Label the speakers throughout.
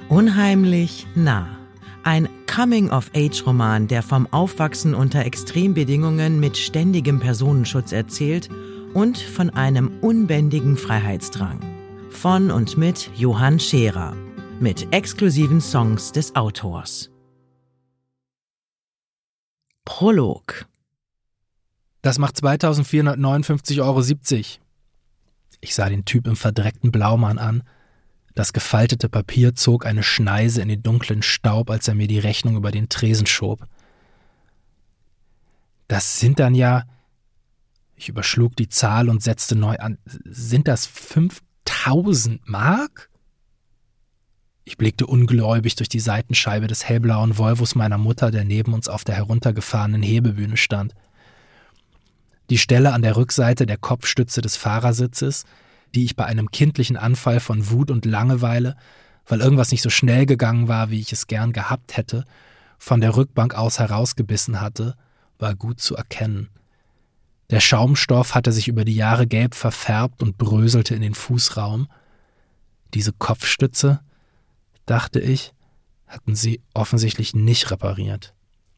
Speaker 1: Unheimlich nah. Ein Coming-of-Age-Roman, der vom Aufwachsen unter Extrembedingungen mit ständigem Personenschutz erzählt und von einem unbändigen Freiheitsdrang. Von und mit Johann Scherer. Mit exklusiven Songs des Autors. Prolog.
Speaker 2: Das macht 2.459,70 €. Ich sah den Typ im verdreckten Blaumann an. Das gefaltete Papier zog eine Schneise in den dunklen Staub, als er mir die Rechnung über den Tresen schob. Das sind dann ja... Ich überschlug die Zahl und setzte neu an. Sind das 5.000 Mark? Ich blickte ungläubig durch die Seitenscheibe des hellblauen Volvos meiner Mutter, der neben uns auf der heruntergefahrenen Hebebühne stand. Die Stelle an der Rückseite der Kopfstütze des Fahrersitzes, die ich bei einem kindlichen Anfall von Wut und Langeweile, weil irgendwas nicht so schnell gegangen war, wie ich es gern gehabt hätte, von der Rückbank aus herausgebissen hatte, war gut zu erkennen. Der Schaumstoff hatte sich über die Jahre gelb verfärbt und bröselte in den Fußraum. Diese Kopfstütze, dachte ich, hatten sie offensichtlich nicht repariert.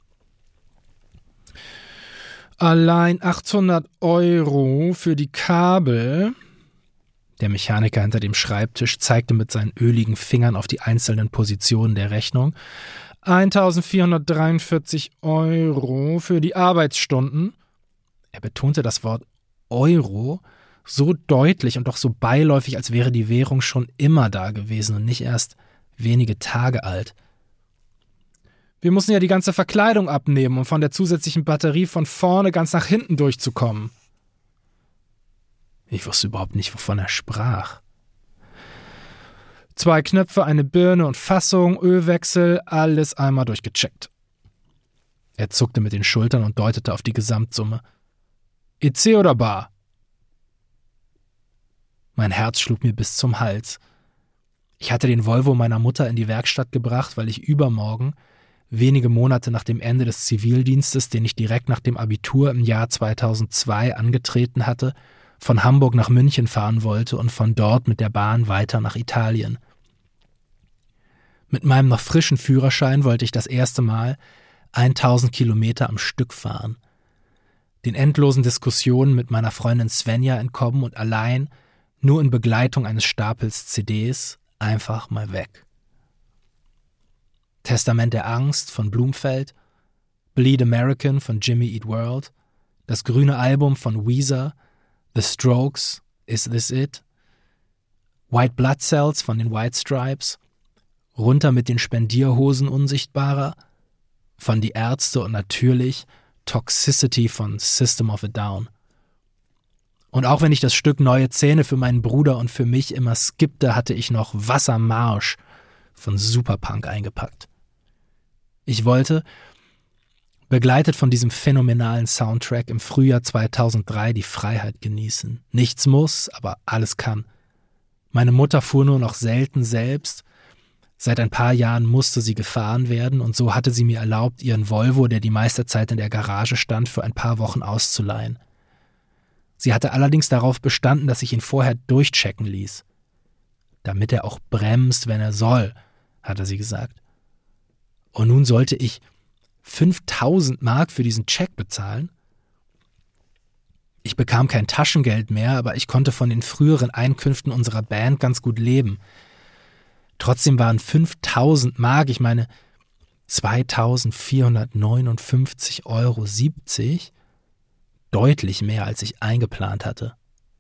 Speaker 2: Allein 800 € für die Kabel. Der Mechaniker hinter dem Schreibtisch zeigte mit seinen öligen Fingern auf die einzelnen Positionen der Rechnung. 1.443 € für die Arbeitsstunden. Er betonte das Wort Euro so deutlich und doch so beiläufig, als wäre die Währung schon immer da gewesen und nicht erst wenige Tage alt. Wir mussten ja die ganze Verkleidung abnehmen, um von der zusätzlichen Batterie von vorne ganz nach hinten durchzukommen. Ich wusste überhaupt nicht, wovon er sprach. 2 Knöpfe, eine Birne und Fassung, Ölwechsel, alles einmal durchgecheckt. Er zuckte mit den Schultern und deutete auf die Gesamtsumme. EC oder bar? Mein Herz schlug mir bis zum Hals. Ich hatte den Volvo meiner Mutter in die Werkstatt gebracht, weil ich übermorgen, wenige Monate nach dem Ende des Zivildienstes, den ich direkt nach dem Abitur im Jahr 2002 angetreten hatte, von Hamburg nach München fahren wollte und von dort mit der Bahn weiter nach Italien. Mit meinem noch frischen Führerschein wollte ich das erste Mal 1000 Kilometer am Stück fahren, den endlosen Diskussionen mit meiner Freundin Svenja entkommen und allein, nur in Begleitung eines Stapels CDs, einfach mal weg. Testament der Angst von Blumfeld, Bleed American von Jimmy Eat World, das grüne Album von Weezer, The Strokes, Is This It? White Blood Cells von den White Stripes, Runter mit den Spendierhosen Unsichtbarer, von Die Ärzte und natürlich Toxicity von System of a Down. Und auch wenn ich das Stück Neue Zähne für meinen Bruder und für mich immer skippte, hatte ich noch Wassermarsch von Superpunk eingepackt. Ich wollte, begleitet von diesem phänomenalen Soundtrack, im Frühjahr 2003 die Freiheit genießen. Nichts muss, aber alles kann. Meine Mutter fuhr nur noch selten selbst. Seit ein paar Jahren musste sie gefahren werden und so hatte sie mir erlaubt, ihren Volvo, der die meiste Zeit in der Garage stand, für ein paar Wochen auszuleihen. Sie hatte allerdings darauf bestanden, dass ich ihn vorher durchchecken ließ. Damit er auch bremst, wenn er soll, hatte sie gesagt. Und nun sollte ich 5.000 Mark für diesen Check bezahlen? Ich bekam kein Taschengeld mehr, aber ich konnte von den früheren Einkünften unserer Band ganz gut leben. Trotzdem waren 5.000 Mark, ich meine 2.459,70 € deutlich mehr, als ich eingeplant hatte.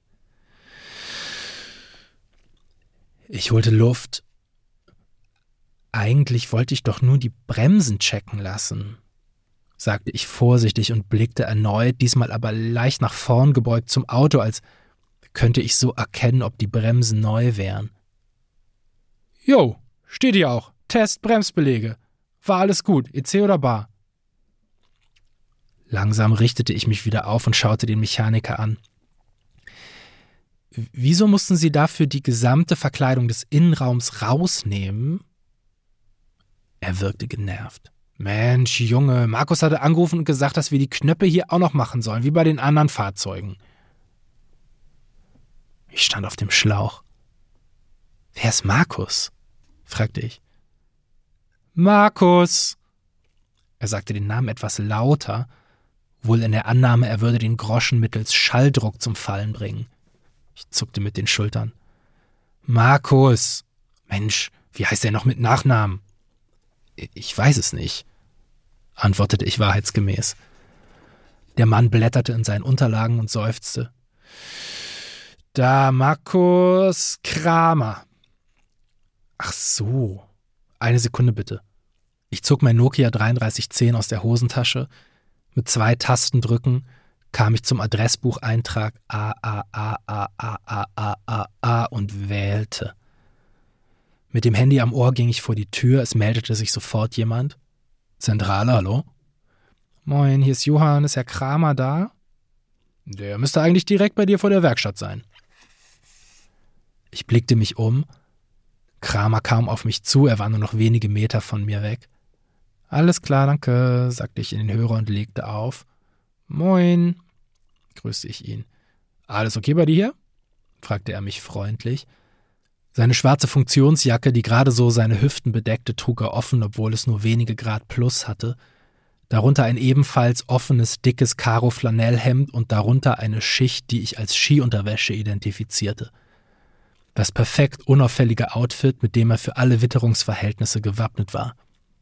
Speaker 2: Ich holte Luft. Eigentlich wollte ich doch nur die Bremsen checken lassen, sagte ich vorsichtig und blickte erneut, diesmal aber leicht nach vorn gebeugt zum Auto, als könnte ich so erkennen, ob die Bremsen neu wären. Jo, steht hier auch. Test Bremsbelege. War alles gut, EC oder bar? Langsam richtete ich mich wieder auf und schaute den Mechaniker an. Wieso mussten Sie dafür die gesamte Verkleidung des Innenraums rausnehmen? Er wirkte genervt. Mensch, Junge, Markus hatte angerufen und gesagt, dass wir die Knöpfe hier auch noch machen sollen, wie bei den anderen Fahrzeugen. Ich stand auf dem Schlauch. Wer ist Markus? Fragte ich. Markus! Er sagte den Namen etwas lauter, wohl in der Annahme, er würde den Groschen mittels Schalldruck zum Fallen bringen. Ich zuckte mit den Schultern. Markus! Mensch, wie heißt er noch mit Nachnamen? Ich weiß es nicht, antwortete ich wahrheitsgemäß. Der Mann blätterte in seinen Unterlagen und seufzte. Da Markus Kramer. Ach so. Eine Sekunde bitte. Ich zog mein Nokia 3310 aus der Hosentasche. Mit 2 Tastendrücken kam ich zum Adressbucheintrag A und wählte. Mit dem Handy am Ohr ging ich vor die Tür, es meldete sich sofort jemand. Zentrale, hallo? Moin, hier ist Johann, ist Herr Kramer da? Der müsste eigentlich direkt bei dir vor der Werkstatt sein. Ich blickte mich um. Kramer kam auf mich zu, er war nur noch wenige Meter von mir weg. Alles klar, danke, sagte ich in den Hörer und legte auf. Moin, grüßte ich ihn. Alles okay bei dir hier? Fragte er mich freundlich. Seine schwarze Funktionsjacke, die gerade so seine Hüften bedeckte, trug er offen, obwohl es nur wenige Grad plus hatte. Darunter ein ebenfalls offenes, dickes Karo-Flanellhemd und darunter eine Schicht, die ich als Skiunterwäsche identifizierte. Das perfekt unauffällige Outfit, mit dem er für alle Witterungsverhältnisse gewappnet war.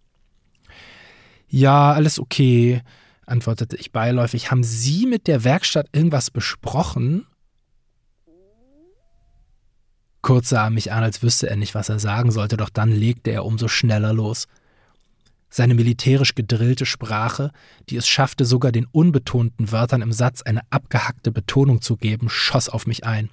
Speaker 2: Ja, alles okay, antwortete ich beiläufig. Haben Sie mit der Werkstatt irgendwas besprochen? Kurz sah er mich an, als wüsste er nicht, was er sagen sollte, doch dann legte er umso schneller los. Seine militärisch gedrillte Sprache, die es schaffte, sogar den unbetonten Wörtern im Satz eine abgehackte Betonung zu geben, schoss auf mich ein.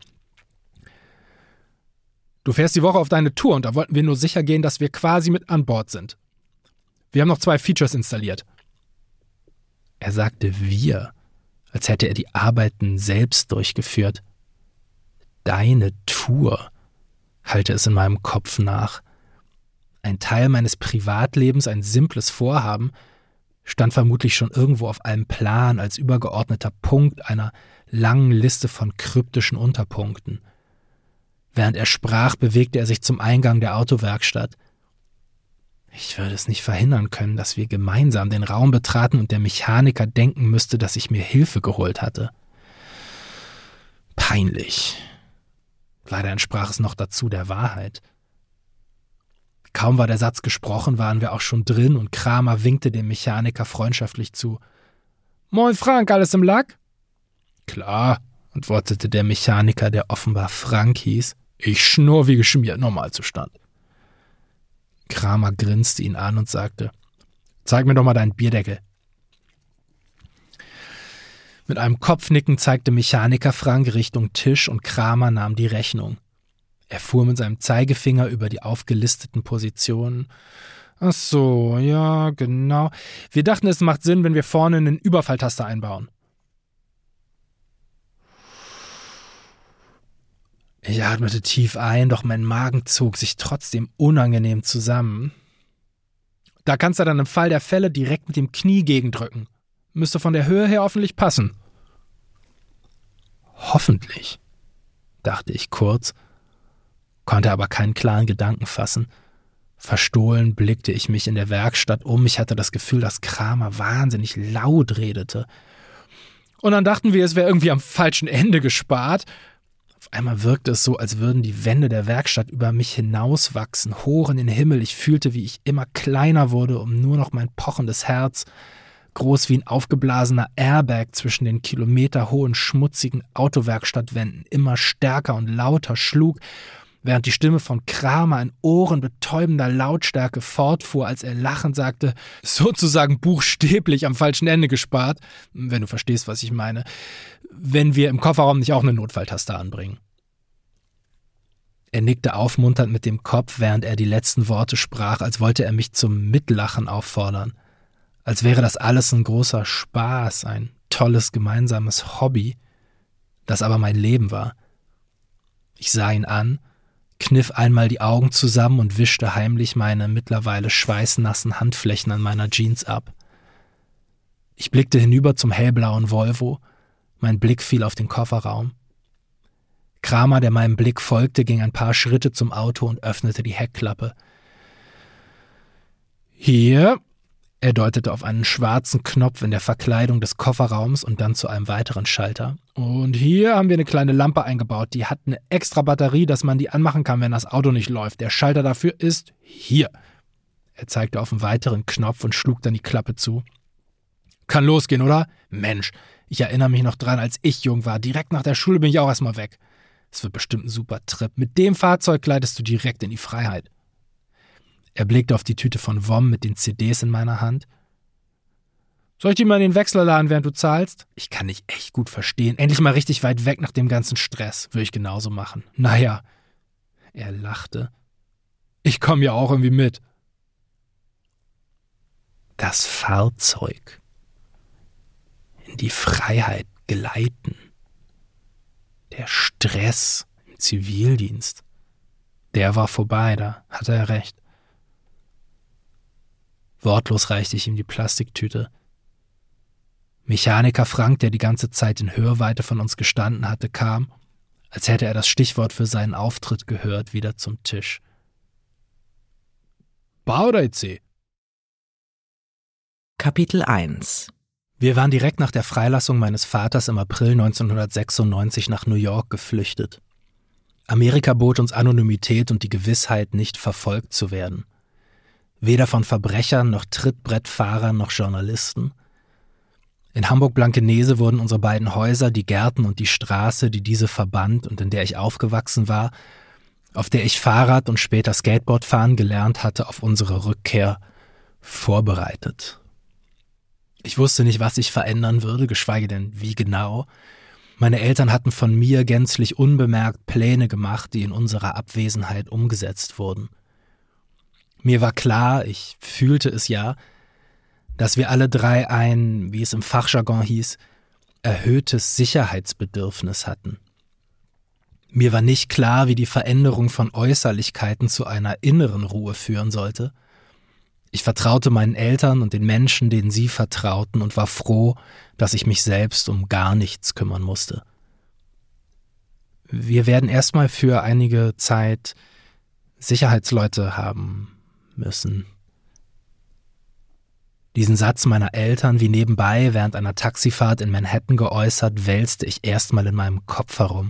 Speaker 2: Du fährst die Woche auf deine Tour und da wollten wir nur sicher gehen, dass wir quasi mit an Bord sind. Wir haben noch 2 Features installiert. Er sagte wir, als hätte er die Arbeiten selbst durchgeführt. Deine Tour, hallte es in meinem Kopf nach. Ein Teil meines Privatlebens, ein simples Vorhaben, stand vermutlich schon irgendwo auf einem Plan als übergeordneter Punkt einer langen Liste von kryptischen Unterpunkten. Während er sprach, bewegte er sich zum Eingang der Autowerkstatt. Ich würde es nicht verhindern können, dass wir gemeinsam den Raum betraten und der Mechaniker denken müsste, dass ich mir Hilfe geholt hatte. Peinlich. Leider entsprach es noch dazu der Wahrheit. Kaum war der Satz gesprochen, waren wir auch schon drin und Kramer winkte dem Mechaniker freundschaftlich zu. »Moin Frank, alles im Lack?« »Klar«, antwortete der Mechaniker, der offenbar Frank hieß. »Ich schnurr wie geschmiert, Normalzustand.« Kramer grinste ihn an und sagte, »Zeig mir doch mal deinen Bierdeckel.« Mit einem Kopfnicken zeigte Mechaniker Frank Richtung Tisch und Kramer nahm die Rechnung. Er fuhr mit seinem Zeigefinger über die aufgelisteten Positionen. »Ach so, ja, genau. Wir dachten, es macht Sinn, wenn wir vorne einen Überfalltaster einbauen.« Ich atmete tief ein, doch mein Magen zog sich trotzdem unangenehm zusammen. »Da kannst du dann im Fall der Fälle direkt mit dem Knie gegendrücken. Müsste von der Höhe her hoffentlich passen.« »Hoffentlich«, dachte ich kurz, konnte aber keinen klaren Gedanken fassen. Verstohlen blickte ich mich in der Werkstatt um. Ich hatte das Gefühl, dass Kramer wahnsinnig laut redete. Und dann dachten wir, es wäre irgendwie am falschen Ende gespart. Auf einmal wirkte es so, als würden die Wände der Werkstatt über mich hinauswachsen, hoch in den Himmel. Ich fühlte, wie ich immer kleiner wurde, um nur noch mein pochendes Herz, groß wie ein aufgeblasener Airbag zwischen den kilometerhohen, schmutzigen Autowerkstattwänden, immer stärker und lauter schlug, während die Stimme von Kramer in ohrenbetäubender Lautstärke fortfuhr, als er lachend sagte, sozusagen buchstäblich am falschen Ende gespart, wenn du verstehst, was ich meine, wenn wir im Kofferraum nicht auch eine Notfalltaste anbringen. Er nickte aufmunternd mit dem Kopf, während er die letzten Worte sprach, als wollte er mich zum Mitlachen auffordern. Als wäre das alles ein großer Spaß, ein tolles gemeinsames Hobby, das aber mein Leben war. Ich sah ihn an, kniff einmal die Augen zusammen und wischte heimlich meine mittlerweile schweißnassen Handflächen an meiner Jeans ab. Ich blickte hinüber zum hellblauen Volvo, mein Blick fiel auf den Kofferraum. Kramer, der meinem Blick folgte, ging ein paar Schritte zum Auto und öffnete die Heckklappe. Hier, er deutete auf einen schwarzen Knopf in der Verkleidung des Kofferraums und dann zu einem weiteren Schalter. Und hier haben wir eine kleine Lampe eingebaut, die hat eine extra Batterie, dass man die anmachen kann, wenn das Auto nicht läuft. Der Schalter dafür ist hier. Er zeigte auf einen weiteren Knopf und schlug dann die Klappe zu. Kann losgehen, oder? Mensch, ich erinnere mich noch dran, als ich jung war. Direkt nach der Schule bin ich auch erstmal weg. Es wird bestimmt ein super Trip. Mit dem Fahrzeug gleitest du direkt in die Freiheit. Er blickte auf die Tüte von WOM mit den CDs in meiner Hand. Soll ich die mal in den Wechsler laden, während du zahlst? Ich kann dich echt gut verstehen. Endlich mal richtig weit weg nach dem ganzen Stress. Würde ich genauso machen. Naja. Er lachte. Ich komme ja auch irgendwie mit. Das Fahrzeug. In die Freiheit gleiten. Der Stress im Zivildienst. Der war vorbei, da hatte er recht. Wortlos reichte ich ihm die Plastiktüte. Mechaniker Frank, der die ganze Zeit in Hörweite von uns gestanden hatte, kam, als hätte er das Stichwort für seinen Auftritt gehört, wieder zum Tisch. Bar oder EC?
Speaker 1: Kapitel 1.
Speaker 2: Wir waren direkt nach der Freilassung meines Vaters im April 1996 nach New York geflüchtet. Amerika bot uns Anonymität und die Gewissheit, nicht verfolgt zu werden. Weder von Verbrechern noch Trittbrettfahrern noch Journalisten. In Hamburg-Blankenese wurden unsere beiden Häuser, die Gärten und die Straße, die diese verband und in der ich aufgewachsen war, auf der ich Fahrrad und später Skateboard fahren gelernt hatte, auf unsere Rückkehr vorbereitet. Ich wusste nicht, was ich verändern würde, geschweige denn wie genau. Meine Eltern hatten von mir gänzlich unbemerkt Pläne gemacht, die in unserer Abwesenheit umgesetzt wurden. Mir war klar, ich fühlte es ja, dass wir alle drei ein, wie es im Fachjargon hieß, erhöhtes Sicherheitsbedürfnis hatten. Mir war nicht klar, wie die Veränderung von Äußerlichkeiten zu einer inneren Ruhe führen sollte. Ich vertraute meinen Eltern und den Menschen, denen sie vertrauten, und war froh, dass ich mich selbst um gar nichts kümmern musste. Wir werden erstmal für einige Zeit Sicherheitsleute haben müssen. Diesen Satz meiner Eltern wie nebenbei während einer Taxifahrt in Manhattan geäußert, wälzte ich erstmal in meinem Kopf herum.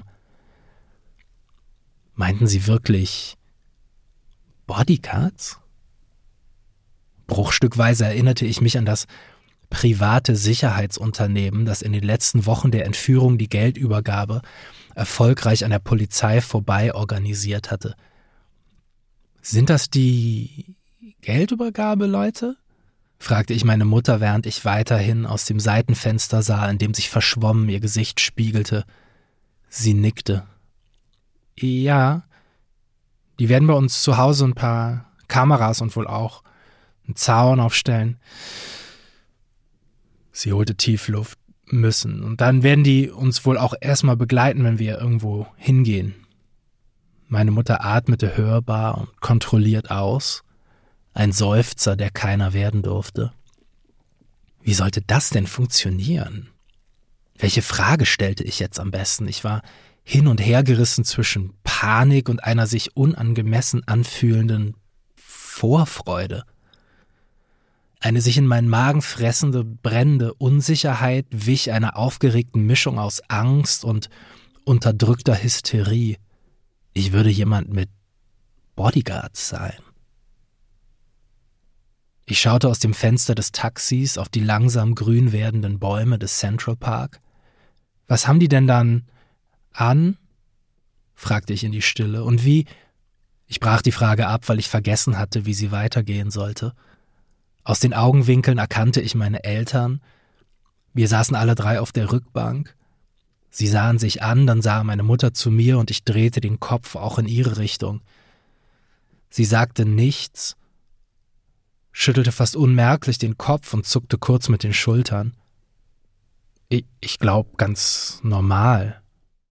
Speaker 2: Meinten sie wirklich Bodyguards? Bruchstückweise erinnerte ich mich an das private Sicherheitsunternehmen, das in den letzten Wochen der Entführung die Geldübergabe erfolgreich an der Polizei vorbei organisiert hatte. Sind das die Geldübergabeleute? Fragte ich meine Mutter, während ich weiterhin aus dem Seitenfenster sah, in dem sich verschwommen ihr Gesicht spiegelte. Sie nickte. Ja, die werden bei uns zu Hause ein paar Kameras und wohl auch einen Zaun aufstellen. Sie holte tief Luft. Müssen. Und dann werden die uns wohl auch erstmal begleiten, wenn wir irgendwo hingehen. Meine Mutter atmete hörbar und kontrolliert aus. Ein Seufzer, der keiner werden durfte. Wie sollte das denn funktionieren? Welche Frage stellte ich jetzt am besten? Ich war hin und her gerissen zwischen Panik und einer sich unangemessen anfühlenden Vorfreude. Eine sich in meinen Magen fressende, brennende Unsicherheit wich einer aufgeregten Mischung aus Angst und unterdrückter Hysterie. Ich würde jemand mit Bodyguards sein. Ich schaute aus dem Fenster des Taxis auf die langsam grün werdenden Bäume des Central Park. Was haben die denn dann an? Fragte ich in die Stille. Und wie? Ich brach die Frage ab, weil ich vergessen hatte, wie sie weitergehen sollte. Aus den Augenwinkeln erkannte ich meine Eltern. Wir saßen alle drei auf der Rückbank. Sie sahen sich an, dann sah meine Mutter zu mir und ich drehte den Kopf auch in ihre Richtung. Sie sagte nichts, schüttelte fast unmerklich den Kopf und zuckte kurz mit den Schultern. Ich glaube, ganz normal.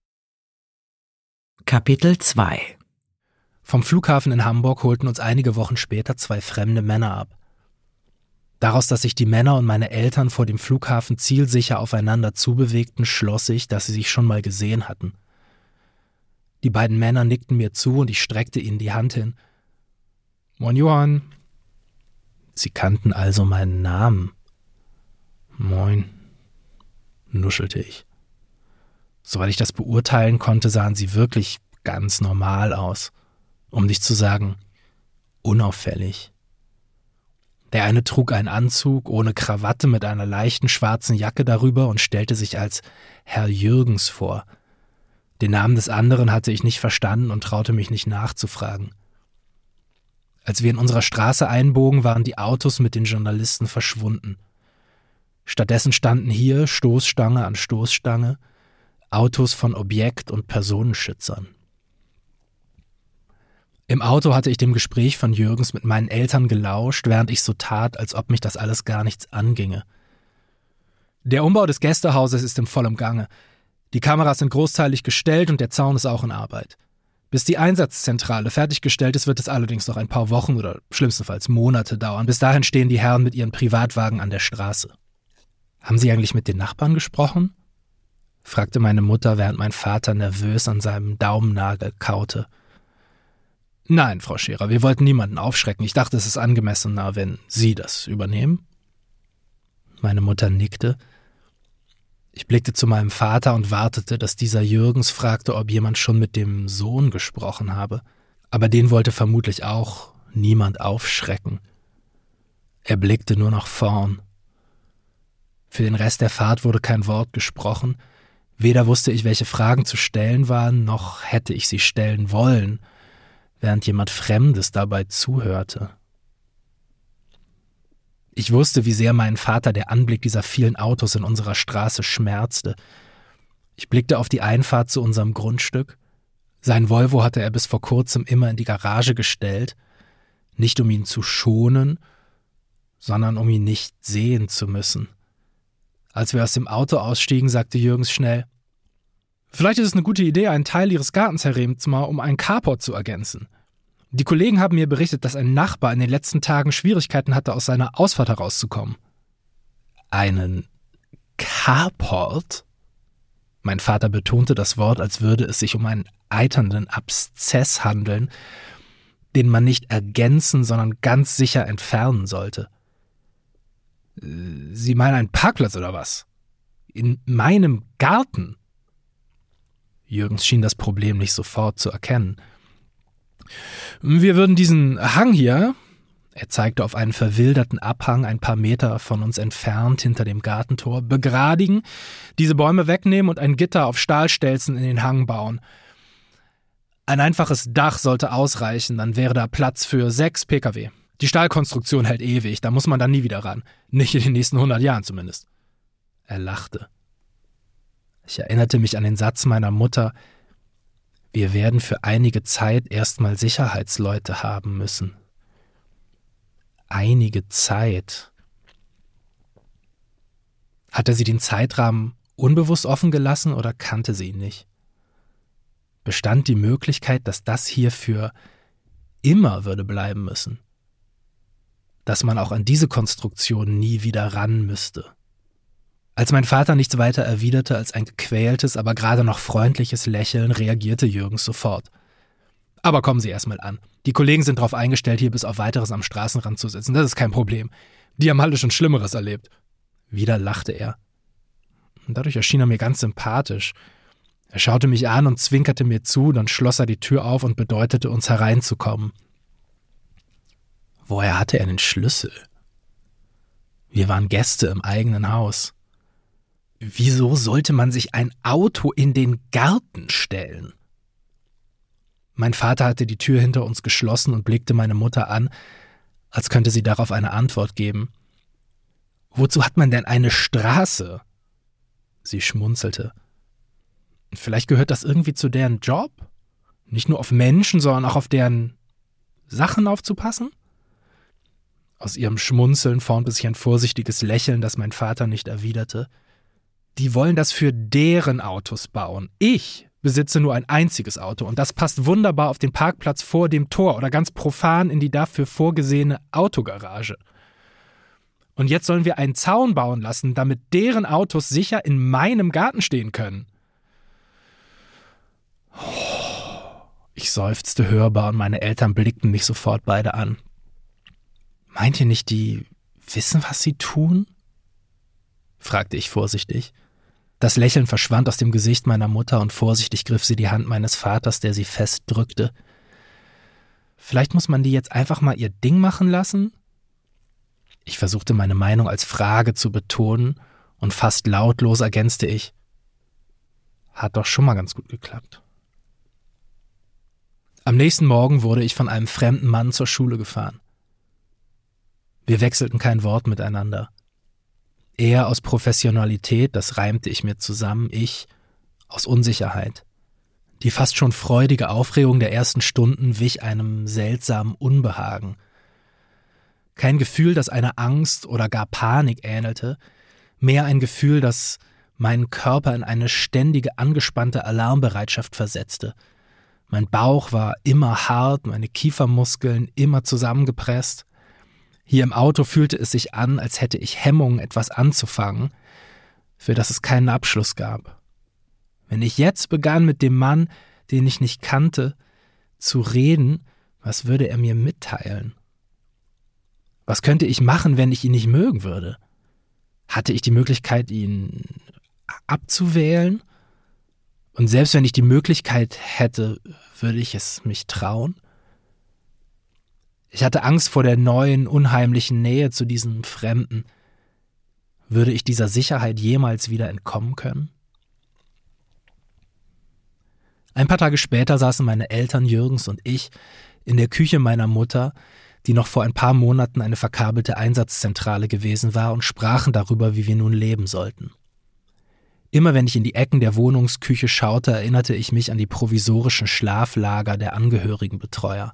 Speaker 1: Kapitel 2.
Speaker 2: Vom Flughafen in Hamburg holten uns einige Wochen später zwei fremde Männer ab. Daraus, dass sich die Männer und meine Eltern vor dem Flughafen zielsicher aufeinander zubewegten, schloss ich, dass sie sich schon mal gesehen hatten. Die beiden Männer nickten mir zu und ich streckte ihnen die Hand hin. »Moin Johann«, Sie kannten also meinen Namen. Moin, nuschelte ich. Soweit ich das beurteilen konnte, sahen sie wirklich ganz normal aus, um nicht zu sagen unauffällig. Der eine trug einen Anzug ohne Krawatte mit einer leichten schwarzen Jacke darüber und stellte sich als Herr Jürgens vor. Den Namen des anderen hatte ich nicht verstanden und traute mich nicht nachzufragen. Als wir in unserer Straße einbogen, waren die Autos mit den Journalisten verschwunden. Stattdessen standen hier Stoßstange an Stoßstange Autos von Objekt- und Personenschützern. Im Auto hatte ich dem Gespräch von Jürgens mit meinen Eltern gelauscht, während ich so tat, als ob mich das alles gar nichts anginge. Der Umbau des Gästehauses ist in vollem Gange. Die Kameras sind großteilig gestellt und der Zaun ist auch in Arbeit. Bis die Einsatzzentrale fertiggestellt ist, wird es allerdings noch ein paar Wochen oder schlimmstenfalls Monate dauern. Bis dahin stehen die Herren mit ihren Privatwagen an der Straße. Haben Sie eigentlich mit den Nachbarn gesprochen? Fragte meine Mutter, während mein Vater nervös an seinem Daumennagel kaute. Nein, Frau Scherer, wir wollten niemanden aufschrecken. Ich dachte, es ist angemessener, wenn Sie das übernehmen. Meine Mutter nickte. Ich blickte zu meinem Vater und wartete, dass dieser Jürgens fragte, ob jemand schon mit dem Sohn gesprochen habe. Aber den wollte vermutlich auch niemand aufschrecken. Er blickte nur nach vorn. Für den Rest der Fahrt wurde kein Wort gesprochen. Weder wusste ich, welche Fragen zu stellen waren, noch hätte ich sie stellen wollen, während jemand Fremdes dabei zuhörte. Ich wusste, wie sehr meinen Vater der Anblick dieser vielen Autos in unserer Straße schmerzte. Ich blickte auf die Einfahrt zu unserem Grundstück. Sein Volvo hatte er bis vor kurzem immer in die Garage gestellt, nicht um ihn zu schonen, sondern um ihn nicht sehen zu müssen. Als wir aus dem Auto ausstiegen, sagte Jürgens schnell: »Vielleicht ist es eine gute Idee, einen Teil Ihres Gartens, Herr Remsmar, um einen Carport zu ergänzen. Die Kollegen haben mir berichtet, dass ein Nachbar in den letzten Tagen Schwierigkeiten hatte, aus seiner Ausfahrt herauszukommen.« »Einen Carport?« Mein Vater betonte das Wort, als würde es sich um einen eiternden Abszess handeln, den man nicht ergänzen, sondern ganz sicher entfernen sollte. »Sie meinen einen Parkplatz oder was? In meinem Garten?« Jürgens schien das Problem nicht sofort zu erkennen. »Wir würden diesen Hang hier«, er zeigte auf einen verwilderten Abhang ein paar Meter von uns entfernt hinter dem Gartentor, »begradigen, diese Bäume wegnehmen und ein Gitter auf Stahlstelzen in den Hang bauen. Ein einfaches Dach sollte ausreichen, dann wäre da Platz für 6 Pkw. Die Stahlkonstruktion hält ewig, da muss man dann nie wieder ran. Nicht in den nächsten 100 Jahren zumindest.« Er lachte. Ich erinnerte mich an den Satz meiner Mutter: »Wir werden für einige Zeit erstmal Sicherheitsleute haben müssen.« Einige Zeit. Hatte sie den Zeitrahmen unbewusst offen gelassen oder kannte sie ihn nicht? Bestand die Möglichkeit, dass das hier für immer würde bleiben müssen? Dass man auch an diese Konstruktion nie wieder ran müsste? Als mein Vater nichts weiter erwiderte als ein gequältes, aber gerade noch freundliches Lächeln, reagierte Jürgens sofort. »Aber kommen Sie erstmal an. Die Kollegen sind darauf eingestellt, hier bis auf Weiteres am Straßenrand zu sitzen. Das ist kein Problem. Die haben alle schon Schlimmeres erlebt.« Wieder lachte er. Und dadurch erschien er mir ganz sympathisch. Er schaute mich an und zwinkerte mir zu, dann schloss er die Tür auf und bedeutete uns hereinzukommen. Woher hatte er den Schlüssel? Wir waren Gäste im eigenen Haus. Wieso sollte man sich ein Auto in den Garten stellen? Mein Vater hatte die Tür hinter uns geschlossen und blickte meine Mutter an, als könnte sie darauf eine Antwort geben. »Wozu hat man denn eine Straße?« Sie schmunzelte. »Vielleicht gehört das irgendwie zu deren Job? Nicht nur auf Menschen, sondern auch auf deren Sachen aufzupassen?« Aus ihrem Schmunzeln formte sich ein vorsichtiges Lächeln, das mein Vater nicht erwiderte. »Die wollen das für deren Autos bauen. Ich besitze nur ein einziges Auto und das passt wunderbar auf den Parkplatz vor dem Tor oder ganz profan in die dafür vorgesehene Autogarage. Und jetzt sollen wir einen Zaun bauen lassen, damit deren Autos sicher in meinem Garten stehen können.« Ich seufzte hörbar und meine Eltern blickten mich sofort beide an. Meint ihr nicht, die wissen, was sie tun?« fragte ich vorsichtig. Das Lächeln verschwand aus dem Gesicht meiner Mutter und vorsichtig griff sie die Hand meines Vaters, der sie fest drückte. »Vielleicht muss man die jetzt einfach mal ihr Ding machen lassen?« Ich versuchte meine Meinung als Frage zu betonen und fast lautlos ergänzte ich: »Hat doch schon mal ganz gut geklappt.« Am nächsten Morgen wurde ich von einem fremden Mann zur Schule gefahren. Wir wechselten kein Wort miteinander. Er aus Professionalität, das reimte ich mir zusammen, ich aus Unsicherheit. Die fast schon freudige Aufregung der ersten Stunden wich einem seltsamen Unbehagen. Kein Gefühl, das einer Angst oder gar Panik ähnelte, mehr ein Gefühl, das meinen Körper in eine ständige angespannte Alarmbereitschaft versetzte. Mein Bauch war immer hart, meine Kiefermuskeln immer zusammengepresst. Hier im Auto fühlte es sich an, als hätte ich Hemmungen, etwas anzufangen, für das es keinen Abschluss gab. Wenn ich jetzt begann, mit dem Mann, den ich nicht kannte, zu reden, was würde er mir mitteilen? Was könnte ich machen, wenn ich ihn nicht mögen würde? Hatte ich die Möglichkeit, ihn abzuwählen? Und selbst wenn ich die Möglichkeit hätte, würde ich es mich trauen? Ich hatte Angst vor der neuen, unheimlichen Nähe zu diesem Fremden. Würde ich dieser Sicherheit jemals wieder entkommen können? Ein paar Tage später saßen meine Eltern Jürgens und ich in der Küche meiner Mutter, die noch vor ein paar Monaten eine verkabelte Einsatzzentrale gewesen war, und sprachen darüber, wie wir nun leben sollten. Immer wenn ich in die Ecken der Wohnungsküche schaute, erinnerte ich mich an die provisorischen Schlaflager der Angehörigenbetreuer.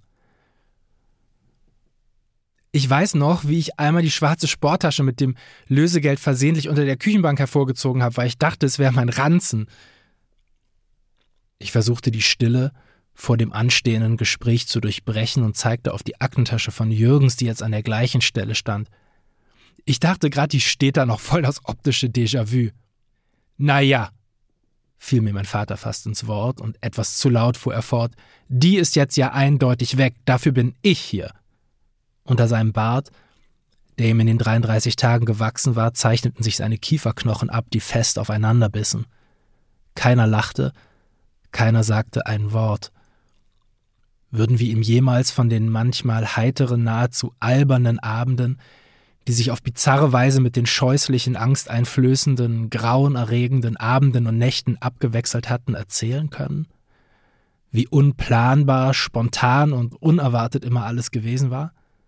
Speaker 2: Ich weiß noch, wie ich einmal die schwarze Sporttasche mit dem Lösegeld versehentlich unter der Küchenbank hervorgezogen habe, weil ich dachte, es wäre mein Ranzen. Ich versuchte die Stille vor dem anstehenden Gespräch zu durchbrechen und zeigte auf die Aktentasche von Jürgens, die jetzt an der gleichen Stelle stand. Ich dachte gerade, die steht da noch, voll das optische Déjà-vu. »Naja«, fiel mir mein Vater fast ins Wort und etwas zu laut fuhr er fort, »die ist jetzt ja eindeutig weg, dafür bin ich hier.« Unter seinem Bart, der ihm in den 33 Tagen gewachsen war, zeichneten sich seine Kieferknochen ab, die fest aufeinander bissen. Keiner lachte, keiner sagte ein Wort. Würden wir ihm jemals von den manchmal heiteren, nahezu albernen Abenden, die sich auf bizarre Weise mit den scheußlichen, angsteinflößenden, grauenerregenden Abenden und Nächten abgewechselt hatten, erzählen können? Wie unplanbar, spontan und unerwartet immer alles gewesen war?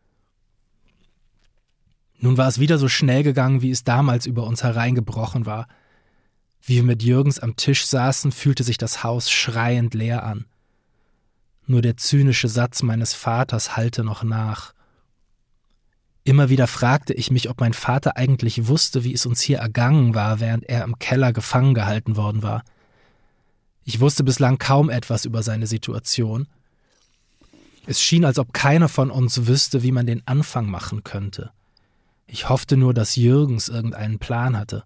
Speaker 2: Nun war es wieder so schnell gegangen, wie es damals über uns hereingebrochen war. Wie wir mit Jürgens am Tisch saßen, fühlte sich das Haus schreiend leer an. Nur der zynische Satz meines Vaters hallte noch nach. Immer wieder fragte ich mich, ob mein Vater eigentlich wusste, wie es uns hier ergangen war, während er im Keller gefangen gehalten worden war. Ich wusste bislang kaum etwas über seine Situation. Es schien, als ob keiner von uns wüsste, wie man den Anfang machen könnte. Ich hoffte nur, dass Jürgens irgendeinen Plan hatte.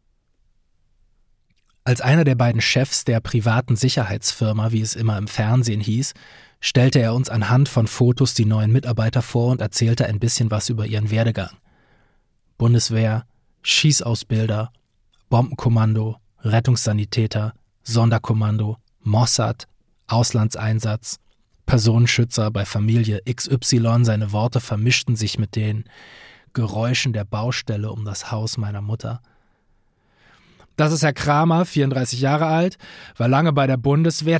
Speaker 2: Als einer der beiden Chefs der privaten Sicherheitsfirma, wie es immer im Fernsehen hieß, stellte er uns anhand von Fotos die neuen Mitarbeiter vor und erzählte ein bisschen was über ihren Werdegang. Bundeswehr, Schießausbilder, Bombenkommando, Rettungssanitäter, Sonderkommando, Mossad, Auslandseinsatz, Personenschützer bei Familie XY. Seine Worte vermischten sich mit den Geräuschen der Baustelle um das Haus meiner Mutter. Das ist Herr Kramer, 34 Jahre alt, war lange bei der Bundeswehr.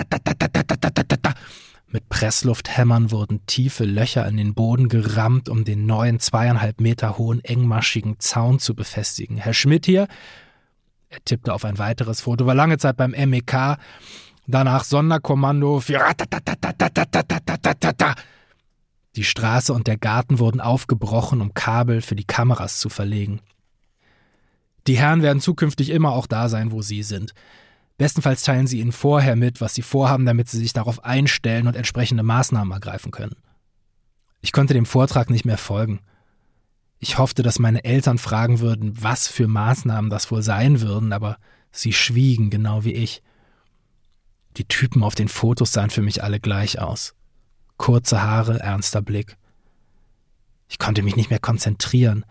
Speaker 2: Mit Presslufthämmern wurden tiefe Löcher in den Boden gerammt, um den neuen 2,5 Meter hohen, engmaschigen Zaun zu befestigen. Herr Schmidt hier, er tippte auf ein weiteres Foto, war lange Zeit beim MEK, danach Sonderkommando für Die Straße und der Garten wurden aufgebrochen, um Kabel für die Kameras zu verlegen. Die Herren werden zukünftig immer auch da sein, wo sie sind. Bestenfalls teilen sie ihnen vorher mit, was sie vorhaben, damit sie sich darauf einstellen und entsprechende Maßnahmen ergreifen können. Ich konnte dem Vortrag nicht mehr folgen. Ich hoffte, dass meine Eltern fragen würden, was für Maßnahmen das wohl sein würden, aber sie schwiegen, genau wie ich. Die Typen auf den Fotos sahen für mich alle gleich aus. Kurze Haare, ernster Blick. Ich konnte mich nicht mehr konzentrieren.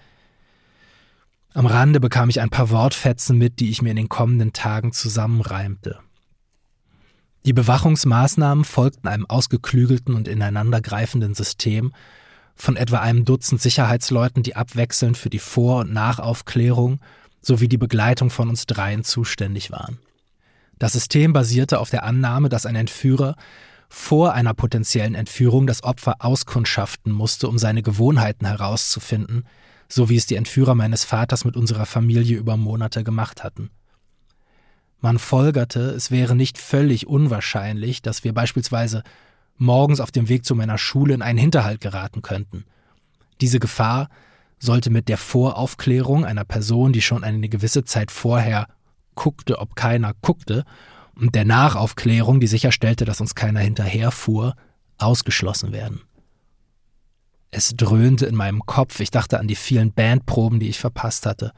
Speaker 2: Am Rande bekam ich ein paar Wortfetzen mit, die ich mir in den kommenden Tagen zusammenreimte. Die Bewachungsmaßnahmen folgten einem ausgeklügelten und ineinandergreifenden System von etwa einem Dutzend Sicherheitsleuten, die abwechselnd für die Vor- und Nachaufklärung sowie die Begleitung von uns dreien zuständig waren. Das System basierte auf der Annahme, dass ein Entführer vor einer potenziellen Entführung das Opfer auskundschaften musste, um seine Gewohnheiten herauszufinden, so wie es die Entführer meines Vaters mit unserer Familie über Monate gemacht hatten. Man folgerte, es wäre nicht völlig unwahrscheinlich, dass wir beispielsweise morgens auf dem Weg zu meiner Schule in einen Hinterhalt geraten könnten. Diese Gefahr sollte mit der Voraufklärung einer Person, die schon eine gewisse Zeit vorher guckte, ob keiner guckte, und der Nachaufklärung, die sicherstellte, dass uns keiner hinterherfuhr, ausgeschlossen werden. Es dröhnte in meinem Kopf, ich dachte an die vielen Bandproben, die ich verpasst hatte.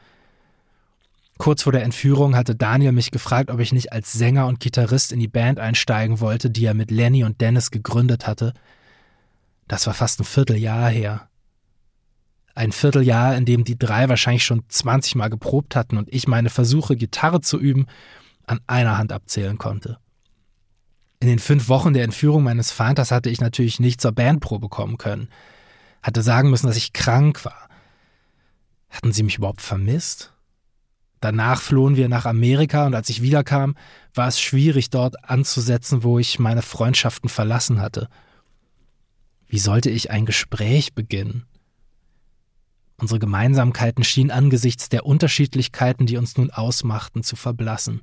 Speaker 2: Kurz vor der Entführung hatte Daniel mich gefragt, ob ich nicht als Sänger und Gitarrist in die Band einsteigen wollte, die er mit Lenny und Dennis gegründet hatte. Das war fast ein Vierteljahr her. Ein Vierteljahr, in dem die drei wahrscheinlich schon 20 Mal geprobt hatten und ich meine Versuche, Gitarre zu üben, an einer Hand abzählen konnte. In den 5 Wochen der Entführung meines Vaters hatte ich natürlich nicht zur Bandprobe kommen können. Hatte sagen müssen, dass ich krank war. Hatten sie mich überhaupt vermisst? Danach flohen wir nach Amerika und als ich wiederkam, war es schwierig, dort anzusetzen, wo ich meine Freundschaften verlassen hatte. Wie sollte ich ein Gespräch beginnen? Unsere Gemeinsamkeiten schienen angesichts der Unterschiedlichkeiten, die uns nun ausmachten, zu verblassen.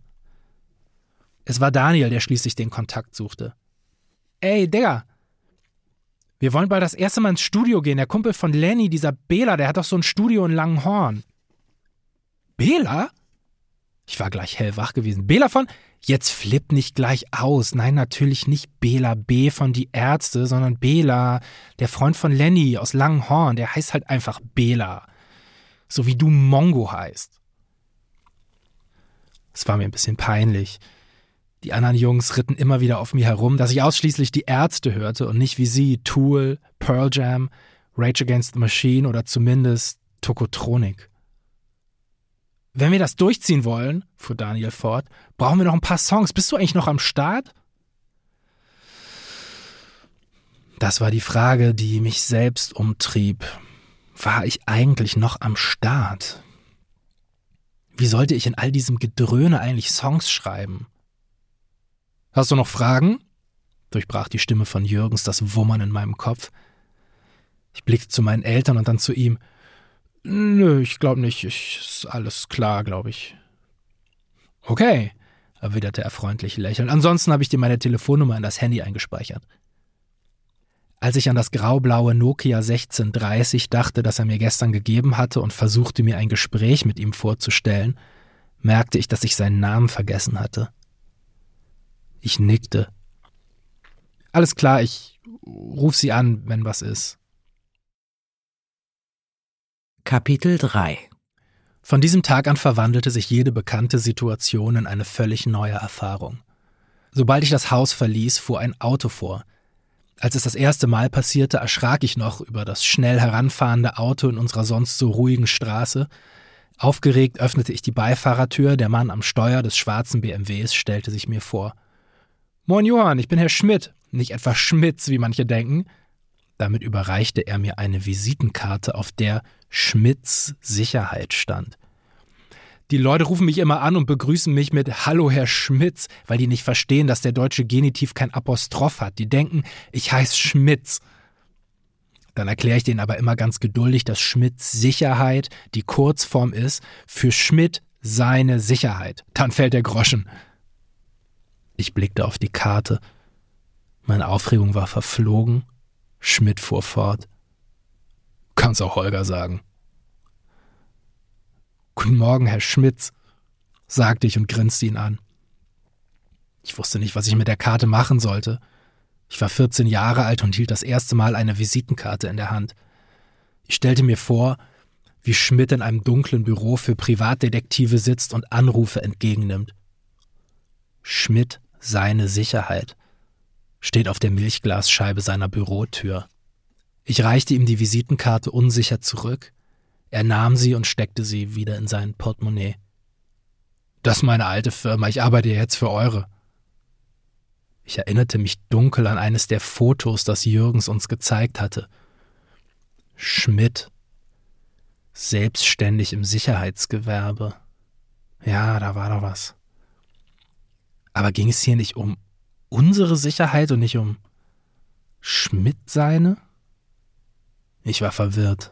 Speaker 2: Es war Daniel, der schließlich den Kontakt suchte. »Ey, Digga, wir wollen bald das erste Mal ins Studio gehen. Der Kumpel von Lenny, dieser Bela, der hat doch so ein Studio in Langenhorn.« »Bela?« Ich war gleich hellwach gewesen. »Bela von...« »Jetzt flipp nicht gleich aus. Nein, natürlich nicht Bela B. von Die Ärzte, sondern Bela, der Freund von Lenny aus Langenhorn. Der heißt halt einfach Bela. So wie du Mongo heißt.« Es war mir ein bisschen peinlich. Die anderen Jungs ritten immer wieder auf mir herum, dass ich ausschließlich Die Ärzte hörte und nicht wie sie Tool, Pearl Jam, Rage Against the Machine oder zumindest Tokotronik. »Wenn wir das durchziehen wollen«, fuhr Daniel fort, »brauchen wir noch ein paar Songs. Bist du eigentlich noch am Start?« Das war die Frage, die mich selbst umtrieb. War ich eigentlich noch am Start? Wie sollte ich in all diesem Gedröhne eigentlich Songs schreiben? »Hast du noch Fragen?« durchbrach die Stimme von Jürgens das Wummern in meinem Kopf. Ich blickte zu meinen Eltern und dann zu ihm. »Nö, ich glaube nicht. Ist alles klar, glaube ich.« »Okay«, erwiderte er freundlich lächelnd. »Ansonsten habe ich dir meine Telefonnummer in das Handy eingespeichert.« Als ich an das graublaue Nokia 1630 dachte, das er mir gestern gegeben hatte und versuchte, mir ein Gespräch mit ihm vorzustellen, merkte ich, dass ich seinen Namen vergessen hatte. Ich nickte. »Alles klar, ich ruf Sie an, wenn was ist.«
Speaker 1: Kapitel 3.
Speaker 2: Von diesem Tag an verwandelte sich jede bekannte Situation in eine völlig neue Erfahrung. Sobald ich das Haus verließ, fuhr ein Auto vor. Als es das erste Mal passierte, erschrak ich noch über das schnell heranfahrende Auto in unserer sonst so ruhigen Straße. Aufgeregt öffnete ich die Beifahrertür, der Mann am Steuer des schwarzen BMWs stellte sich mir vor. »Moin Johann, ich bin Herr Schmidt, nicht etwa Schmitz, wie manche denken.« Damit überreichte er mir eine Visitenkarte, auf der Schmitz Sicherheit stand. Die Leute rufen mich immer an und begrüßen mich mit »Hallo, Herr Schmitz«, weil die nicht verstehen, dass der deutsche Genitiv kein Apostroph hat. Die denken, ich heiße Schmitz. Dann erkläre ich denen aber immer ganz geduldig, dass Schmitz Sicherheit die Kurzform ist für Schmidt seine Sicherheit. Dann fällt der Groschen. Ich blickte auf die Karte. Meine Aufregung war verflogen. Schmidt fuhr fort. »Kannst auch Holger sagen.« »Guten Morgen, Herr Schmitz«, sagte ich und grinste ihn an. Ich wusste nicht, was ich mit der Karte machen sollte. Ich war 14 Jahre alt und hielt das erste Mal eine Visitenkarte in der Hand. Ich stellte mir vor, wie Schmidt in einem dunklen Büro für Privatdetektive sitzt und Anrufe entgegennimmt. Schmidt, seine Sicherheit, steht auf der Milchglasscheibe seiner Bürotür. Ich reichte ihm die Visitenkarte unsicher zurück. Er nahm sie und steckte sie wieder in sein Portemonnaie. Das ist meine alte Firma, ich arbeite jetzt für eure. Ich erinnerte mich dunkel an eines der Fotos, das Jürgens uns gezeigt hatte. Schmidt. Selbstständig im Sicherheitsgewerbe. Ja, da war doch was. Aber ging es hier nicht um unsere Sicherheit und nicht um Schmidt seine? Ich war verwirrt.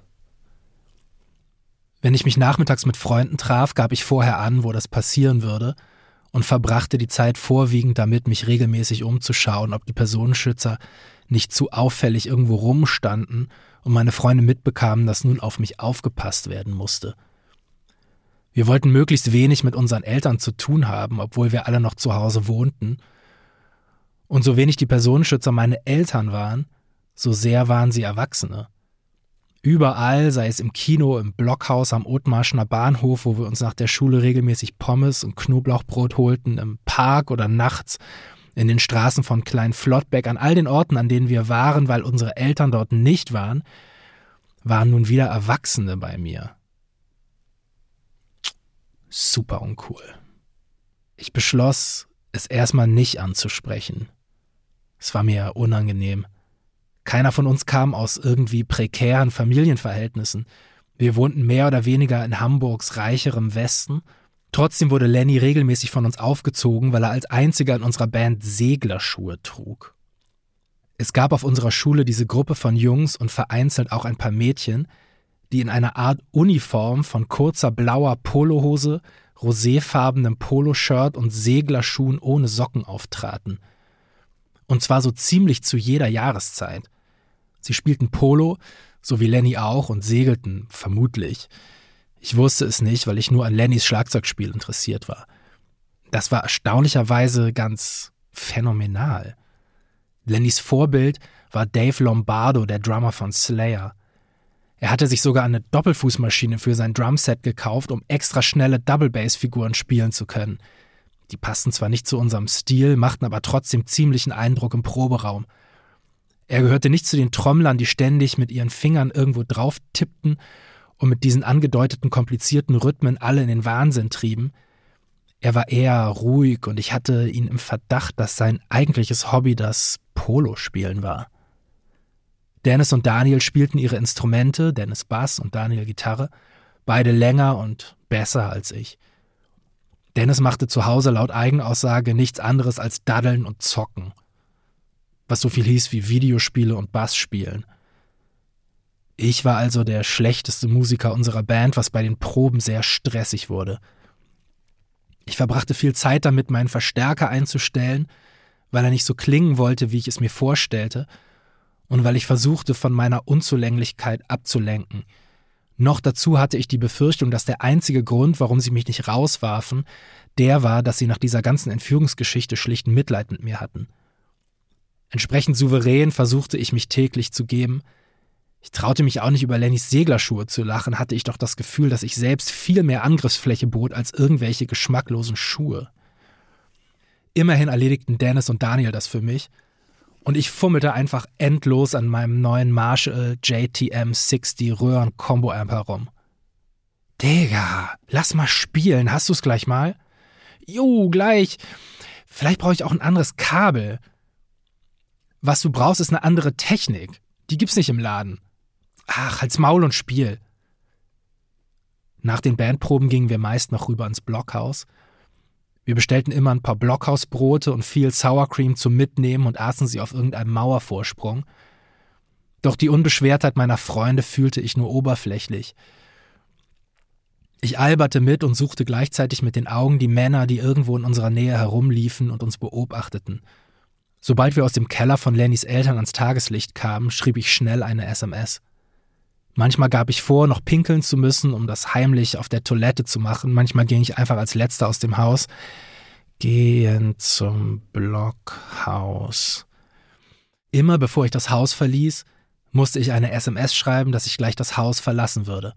Speaker 2: Wenn ich mich nachmittags mit Freunden traf, gab ich vorher an, wo das passieren würde und verbrachte die Zeit vorwiegend damit, mich regelmäßig umzuschauen, ob die Personenschützer nicht zu auffällig irgendwo rumstanden und meine Freunde mitbekamen, dass nun auf mich aufgepasst werden musste. Wir wollten möglichst wenig mit unseren Eltern zu tun haben, obwohl wir alle noch zu Hause wohnten. Und so wenig die Personenschützer meine Eltern waren, so sehr waren sie Erwachsene. Überall, sei es im Kino, im Blockhaus, am Othmarschener Bahnhof, wo wir uns nach der Schule regelmäßig Pommes und Knoblauchbrot holten, im Park oder nachts, in den Straßen von Klein-Flottbeck, an all den Orten, an denen wir waren, weil unsere Eltern dort nicht waren, waren nun wieder Erwachsene bei mir. Super uncool. Ich beschloss, es erstmal nicht anzusprechen. Es war mir unangenehm. Keiner von uns kam aus irgendwie prekären Familienverhältnissen. Wir wohnten mehr oder weniger in Hamburgs reicherem Westen. Trotzdem wurde Lenny regelmäßig von uns aufgezogen, weil er als einziger in unserer Band Seglerschuhe trug. Es gab auf unserer Schule diese Gruppe von Jungs und vereinzelt auch ein paar Mädchen, die in einer Art Uniform von kurzer blauer Polohose, roséfarbenem Poloshirt und Seglerschuhen ohne Socken auftraten. Und zwar so ziemlich zu jeder Jahreszeit. Sie spielten Polo, so wie Lenny auch, und segelten, vermutlich. Ich wusste es nicht, weil ich nur an Lennys Schlagzeugspiel interessiert war. Das war erstaunlicherweise ganz phänomenal. Lennys Vorbild war Dave Lombardo, der Drummer von Slayer. Er hatte sich sogar eine Doppelfußmaschine für sein Drumset gekauft, um extra schnelle Double-Bass-Figuren spielen zu können. Die passten zwar nicht zu unserem Stil, machten aber trotzdem ziemlichen Eindruck im Proberaum. Er gehörte nicht zu den Trommlern, die ständig mit ihren Fingern irgendwo drauf tippten und mit diesen angedeuteten komplizierten Rhythmen alle in den Wahnsinn trieben. Er war eher ruhig und ich hatte ihn im Verdacht, dass sein eigentliches Hobby das Polospielen war. Dennis und Daniel spielten ihre Instrumente, Dennis Bass und Daniel Gitarre, beide länger und besser als ich. Dennis machte zu Hause laut Eigenaussage nichts anderes als daddeln und zocken, was so viel hieß wie Videospiele und Bass spielen. Ich war also der schlechteste Musiker unserer Band, was bei den Proben sehr stressig wurde. Ich verbrachte viel Zeit damit, meinen Verstärker einzustellen, weil er nicht so klingen wollte, wie ich es mir vorstellte, und weil ich versuchte, von meiner Unzulänglichkeit abzulenken. Noch dazu hatte ich die Befürchtung, dass der einzige Grund, warum sie mich nicht rauswarfen, der war, dass sie nach dieser ganzen Entführungsgeschichte schlicht Mitleid mit mir hatten. Entsprechend souverän versuchte ich mich täglich zu geben. Ich traute mich auch nicht, über Lennys Seglerschuhe zu lachen, hatte ich doch das Gefühl, dass ich selbst viel mehr Angriffsfläche bot als irgendwelche geschmacklosen Schuhe. Immerhin erledigten Dennis und Daniel das für mich und ich fummelte einfach endlos an meinem neuen Marshall JTM 60 Röhren-Combo-Amp herum. Digga, lass mal spielen, hast du's gleich mal? Jo, gleich. Vielleicht brauche ich auch ein anderes Kabel. Was du brauchst, ist eine andere Technik. Die gibt's nicht im Laden. Ach, halt's Maul und spiel. Nach den Bandproben gingen wir meist noch rüber ins Blockhaus. Wir bestellten immer ein paar Blockhausbrote und viel Sour Cream zum Mitnehmen und aßen sie auf irgendeinem Mauervorsprung. Doch die Unbeschwertheit meiner Freunde fühlte ich nur oberflächlich. Ich alberte mit und suchte gleichzeitig mit den Augen die Männer, die irgendwo in unserer Nähe herumliefen und uns beobachteten. Sobald wir aus dem Keller von Lennys Eltern ans Tageslicht kamen, schrieb ich schnell eine SMS. Manchmal gab ich vor, noch pinkeln zu müssen, um das heimlich auf der Toilette zu machen. Manchmal ging ich einfach als Letzter aus dem Haus. Gehen zum Blockhaus. Immer bevor ich das Haus verließ, musste ich eine SMS schreiben, dass ich gleich das Haus verlassen würde.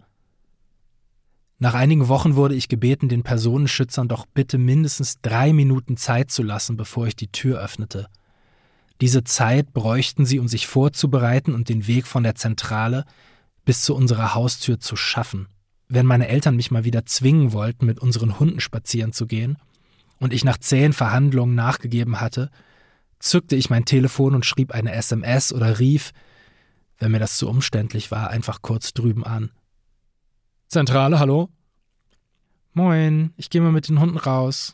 Speaker 2: Nach einigen Wochen wurde ich gebeten, den Personenschützern doch bitte mindestens 3 Minuten Zeit zu lassen, bevor ich die Tür öffnete. Diese Zeit bräuchten sie, um sich vorzubereiten und den Weg von der Zentrale bis zu unserer Haustür zu schaffen. Wenn meine Eltern mich mal wieder zwingen wollten, mit unseren Hunden spazieren zu gehen und ich nach zähen Verhandlungen nachgegeben hatte, zückte ich mein Telefon und schrieb eine SMS oder rief, wenn mir das zu umständlich war, einfach kurz drüben an. Zentrale, hallo? Moin, ich gehe mal mit den Hunden raus.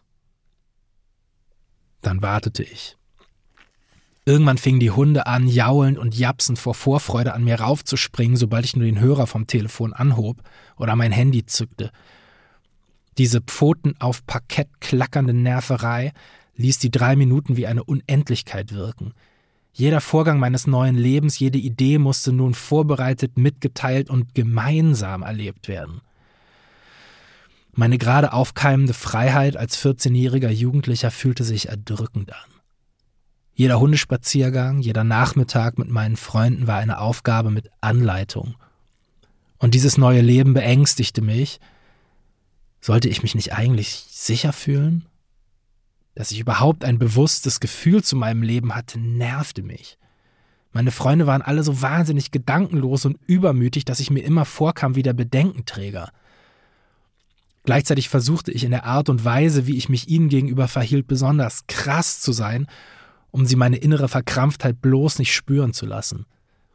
Speaker 2: Dann wartete ich. Irgendwann fingen die Hunde an, jaulend und japsend vor Vorfreude an mir raufzuspringen, sobald ich nur den Hörer vom Telefon anhob oder mein Handy zückte. Diese Pfoten auf Parkett klackernde Nerverei ließ die 3 Minuten wie eine Unendlichkeit wirken. Jeder Vorgang meines neuen Lebens, jede Idee musste nun vorbereitet, mitgeteilt und gemeinsam erlebt werden. Meine gerade aufkeimende Freiheit als 14-jähriger Jugendlicher fühlte sich erdrückend an. Jeder Hundespaziergang, jeder Nachmittag mit meinen Freunden war eine Aufgabe mit Anleitung. Und dieses neue Leben beängstigte mich. Sollte ich mich nicht eigentlich sicher fühlen? Dass ich überhaupt ein bewusstes Gefühl zu meinem Leben hatte, nervte mich. Meine Freunde waren alle so wahnsinnig gedankenlos und übermütig, dass ich mir immer vorkam wie der Bedenkenträger. Gleichzeitig versuchte ich in der Art und Weise, wie ich mich ihnen gegenüber verhielt, besonders krass zu sein, um sie meine innere Verkrampftheit bloß nicht spüren zu lassen.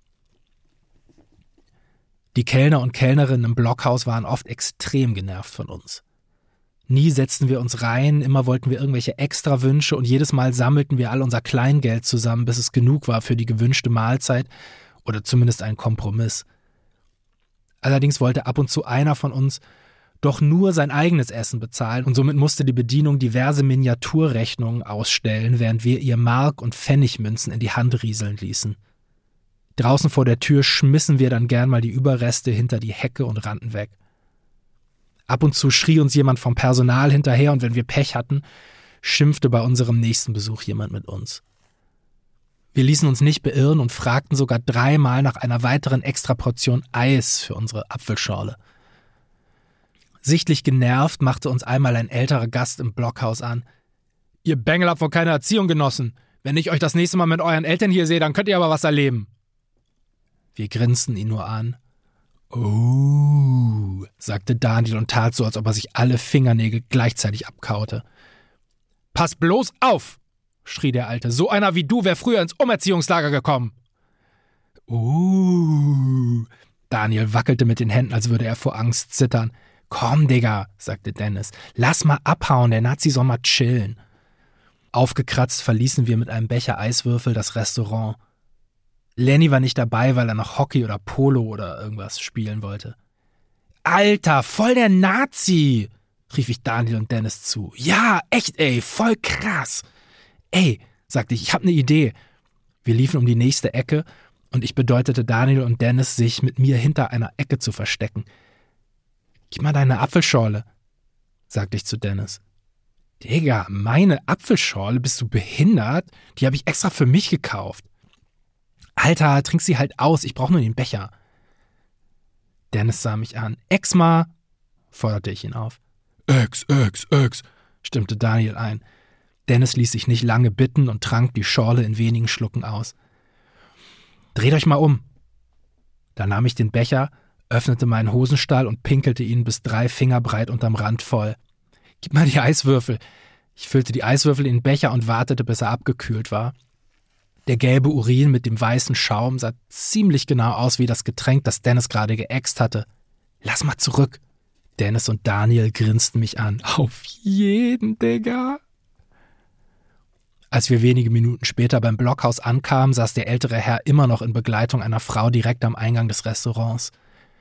Speaker 2: Die Kellner und Kellnerinnen im Blockhaus waren oft extrem genervt von uns. Nie setzten wir uns rein, immer wollten wir irgendwelche Extrawünsche und jedes Mal sammelten wir all unser Kleingeld zusammen, bis es genug war für die gewünschte Mahlzeit oder zumindest einen Kompromiss. Allerdings wollte ab und zu einer von uns doch nur sein eigenes Essen bezahlen und somit musste die Bedienung diverse Miniaturrechnungen ausstellen, während wir ihr Mark- und Pfennigmünzen in die Hand rieseln ließen. Draußen vor der Tür schmissen wir dann gern mal die Überreste hinter die Hecke und rannten weg. Ab und zu schrie uns jemand vom Personal hinterher und wenn wir Pech hatten, schimpfte bei unserem nächsten Besuch jemand mit uns. Wir ließen uns nicht beirren und fragten sogar 3-mal nach einer weiteren Extraportion Eis für unsere Apfelschorle. Sichtlich genervt machte uns einmal ein älterer Gast im Blockhaus an. »Ihr Bengel habt wohl keine Erziehung genossen. Wenn ich euch das nächste Mal mit euren Eltern hier sehe, dann könnt ihr aber was erleben.« Wir grinsten ihn nur an. »Oh«, sagte Daniel und tat so, als ob er sich alle Fingernägel gleichzeitig abkaute. »Pass bloß auf«, schrie der Alte. »So einer wie du wäre früher ins Umerziehungslager gekommen.« Daniel wackelte mit den Händen, als würde er vor Angst zittern. »Komm, Digga«, sagte Dennis. »Lass mal abhauen, der Nazi soll mal chillen.« Aufgekratzt verließen wir mit einem Becher Eiswürfel das Restaurant. Lenny war nicht dabei, weil er noch Hockey oder Polo oder irgendwas spielen wollte. »Alter, voll der Nazi«, rief ich Daniel und Dennis zu. »Ja, echt, ey, voll krass.« »Ey«, sagte ich hab ne Idee.« Wir liefen um die nächste Ecke und ich bedeutete Daniel und Dennis, sich mit mir hinter einer Ecke zu verstecken. »Gib mal deine Apfelschorle«, sagte ich zu Dennis. »Digga, meine Apfelschorle? Bist du behindert? Die habe ich extra für mich gekauft.« »Alter, trink sie halt aus, ich brauche nur den Becher.« Dennis sah mich an. »Ex mal«, forderte ich ihn auf. »Ex, stimmte Daniel ein. Dennis ließ sich nicht lange bitten und trank die Schorle in wenigen Schlucken aus. »Dreht euch mal um.« Da nahm ich den Becher, öffnete meinen Hosenstall und pinkelte ihn bis 3 Finger breit unterm Rand voll. »Gib mal die Eiswürfel.« Ich füllte die Eiswürfel in den Becher und wartete, bis er abgekühlt war. Der gelbe Urin mit dem weißen Schaum sah ziemlich genau aus wie das Getränk, das Dennis gerade geäxt hatte. »Lass mal zurück.« Dennis und Daniel grinsten mich an. »Auf jeden, Digga.« Als wir wenige Minuten später beim Blockhaus ankamen, saß der ältere Herr immer noch in Begleitung einer Frau direkt am Eingang des Restaurants.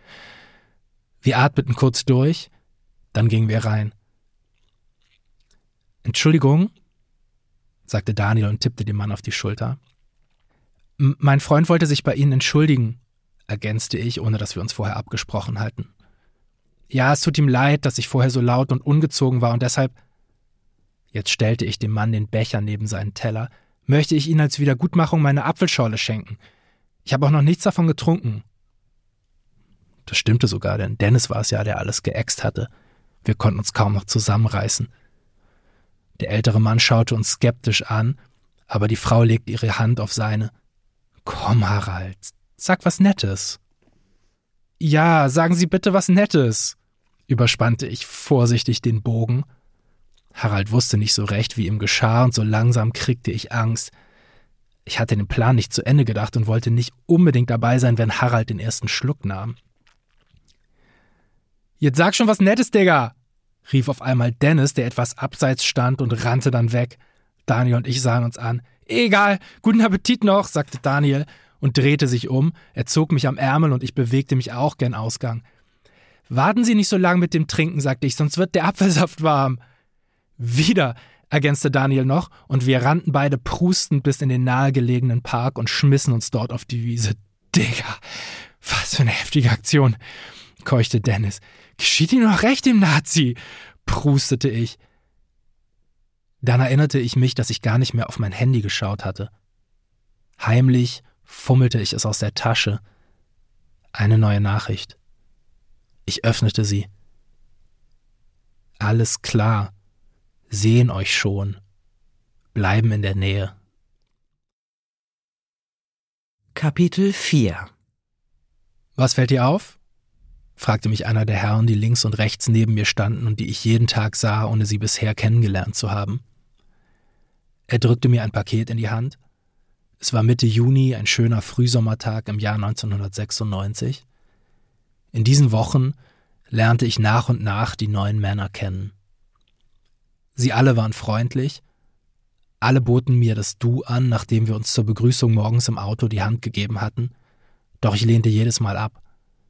Speaker 2: Wir atmeten kurz durch, dann gingen wir rein. »Entschuldigung«, sagte Daniel und tippte dem Mann auf die Schulter. »Mein Freund wollte sich bei Ihnen entschuldigen«, ergänzte ich, ohne dass wir uns vorher abgesprochen hatten. »Ja, es tut ihm leid, dass ich vorher so laut und ungezogen war und deshalb...« Jetzt stellte ich dem Mann den Becher neben seinen Teller. »Möchte ich Ihnen als Wiedergutmachung meine Apfelschorle schenken. Ich habe auch noch nichts davon getrunken.« Das stimmte sogar, denn Dennis war es ja, der alles geäxt hatte. Wir konnten uns kaum noch zusammenreißen. Der ältere Mann schaute uns skeptisch an, aber die Frau legt ihre Hand auf seine. »Komm, Harald, sag was Nettes.« »Ja, sagen Sie bitte was Nettes«, überspannte ich vorsichtig den Bogen. Harald wusste nicht so recht, wie ihm geschah, und so langsam kriegte ich Angst. Ich hatte den Plan nicht zu Ende gedacht und wollte nicht unbedingt dabei sein, wenn Harald den ersten Schluck nahm. »Jetzt sag schon was Nettes, Digga«, rief auf einmal Dennis, der etwas abseits stand, und rannte dann weg. Daniel und ich sahen uns an. »Egal, guten Appetit noch«, sagte Daniel und drehte sich um. Er zog mich am Ärmel und ich bewegte mich auch gen Ausgang. »Warten Sie nicht so lang mit dem Trinken«, sagte ich, »sonst wird der Apfelsaft warm.« »Wieder«, ergänzte Daniel noch, und wir rannten beide prustend bis in den nahegelegenen Park und schmissen uns dort auf die Wiese. »Digga, was für eine heftige Aktion«, keuchte Dennis. »Geschieht Ihnen noch recht, dem Nazi«, prustete ich. Dann erinnerte ich mich, dass ich gar nicht mehr auf mein Handy geschaut hatte. Heimlich fummelte ich es aus der Tasche. Eine neue Nachricht. Ich öffnete sie. »Alles klar. Sehen euch schon. Bleiben in der Nähe.«
Speaker 1: Kapitel 4.
Speaker 2: »Was fällt dir auf?« fragte mich einer der Herren, die links und rechts neben mir standen und die ich jeden Tag sah, ohne sie bisher kennengelernt zu haben. Er drückte mir ein Paket in die Hand. Es war Mitte Juni, ein schöner Frühsommertag im Jahr 1996. In diesen Wochen lernte ich nach und nach die neuen Männer kennen. Sie alle waren freundlich. Alle boten mir das Du an, nachdem wir uns zur Begrüßung morgens im Auto die Hand gegeben hatten. Doch ich lehnte jedes Mal ab.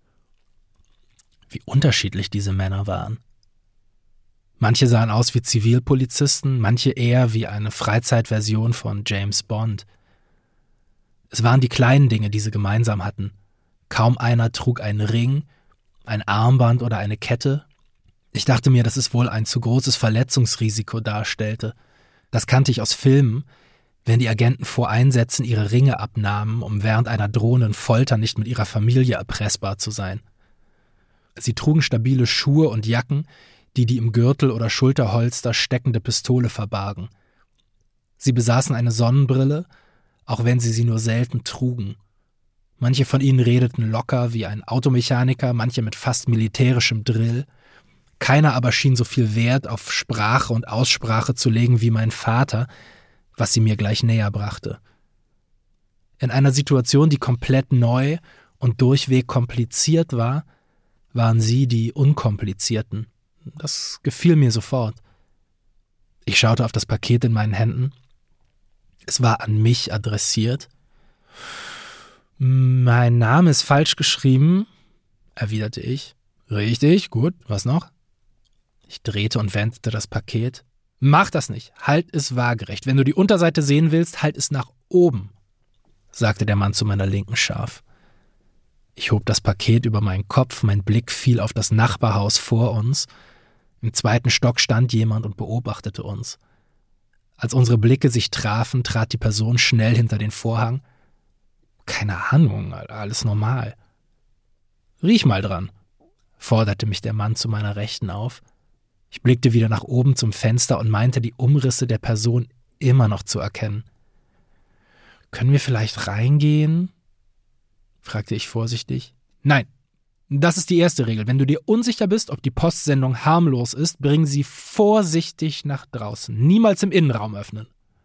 Speaker 2: Wie unterschiedlich diese Männer waren. Manche sahen aus wie Zivilpolizisten, manche eher wie eine Freizeitversion von James Bond. Es waren die kleinen Dinge, die sie gemeinsam hatten. Kaum einer trug einen Ring, ein Armband oder eine Kette. Ich dachte mir, dass es wohl ein zu großes Verletzungsrisiko darstellte. Das kannte ich aus Filmen, wenn die Agenten vor Einsätzen ihre Ringe abnahmen, um während einer drohenden Folter nicht mit ihrer Familie erpressbar zu sein. Sie trugen stabile Schuhe und Jacken, die im Gürtel oder Schulterholster steckende Pistole verbargen. Sie besaßen eine Sonnenbrille, auch wenn sie nur selten trugen. Manche von ihnen redeten locker wie ein Automechaniker, manche mit fast militärischem Drill. Keiner aber schien so viel Wert auf Sprache und Aussprache zu legen wie mein Vater, was sie mir gleich näher brachte. In einer Situation, die komplett neu und durchweg kompliziert war, waren sie die Unkomplizierten. Das gefiel mir sofort. Ich schaute auf das Paket in meinen Händen. Es war an mich adressiert. »Mein Name ist falsch geschrieben«, erwiderte ich. »Richtig, gut, was noch?« Ich drehte und wendete das Paket. »Mach das nicht, halt es waagerecht. Wenn du die Unterseite sehen willst, halt es nach oben«, sagte der Mann zu meiner Linken scharf. Ich hob das Paket über meinen Kopf, mein Blick fiel auf das Nachbarhaus vor uns. Im 2. Stock stand jemand und beobachtete uns. Als unsere Blicke sich trafen, trat die Person schnell hinter den Vorhang. »Keine Ahnung, alles normal.« »Riech mal dran«, forderte mich der Mann zu meiner Rechten auf. Ich blickte wieder nach oben zum Fenster und meinte, die Umrisse der Person immer noch zu erkennen. »Können wir vielleicht reingehen?«, fragte ich vorsichtig. »Nein, das ist die erste Regel. Wenn du dir unsicher bist, ob die Postsendung harmlos ist, bring sie vorsichtig nach draußen. Niemals im Innenraum öffnen.«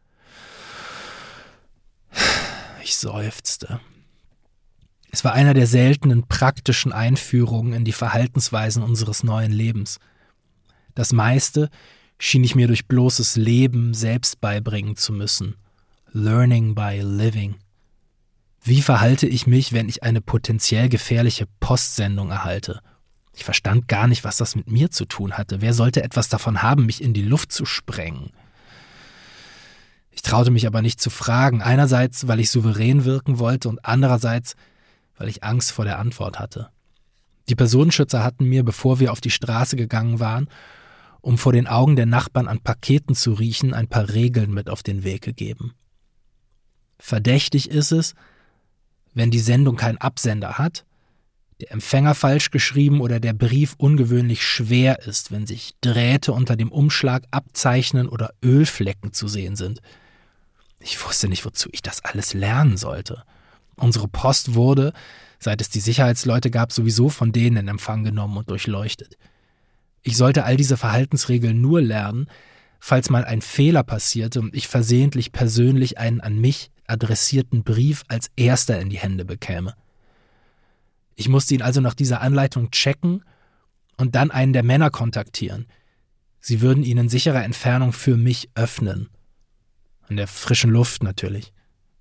Speaker 2: Ich seufzte. Es war einer der seltenen praktischen Einführungen in die Verhaltensweisen unseres neuen Lebens. Das meiste schien ich mir durch bloßes Leben selbst beibringen zu müssen. Learning by living. Wie verhalte ich mich, wenn ich eine potenziell gefährliche Postsendung erhalte? Ich verstand gar nicht, was das mit mir zu tun hatte. Wer sollte etwas davon haben, mich in die Luft zu sprengen? Ich traute mich aber nicht zu fragen, einerseits, weil ich souverän wirken wollte und andererseits, weil ich Angst vor der Antwort hatte. Die Personenschützer hatten mir, bevor wir auf die Straße gegangen waren, um vor den Augen der Nachbarn an Paketen zu riechen, ein paar Regeln mit auf den Weg gegeben. Verdächtig ist es, wenn die Sendung keinen Absender hat, der Empfänger falsch geschrieben oder der Brief ungewöhnlich schwer ist, wenn sich Drähte unter dem Umschlag abzeichnen oder Ölflecken zu sehen sind. Ich wusste nicht, wozu ich das alles lernen sollte. Unsere Post wurde, seit es die Sicherheitsleute gab, sowieso von denen in Empfang genommen und durchleuchtet. Ich sollte all diese Verhaltensregeln nur lernen, falls mal ein Fehler passierte und ich versehentlich persönlich einen an mich adressierten Brief als erster in die Hände bekäme. Ich musste ihn also nach dieser Anleitung checken und dann einen der Männer kontaktieren. Sie würden ihn in sicherer Entfernung für mich öffnen. In der frischen Luft natürlich.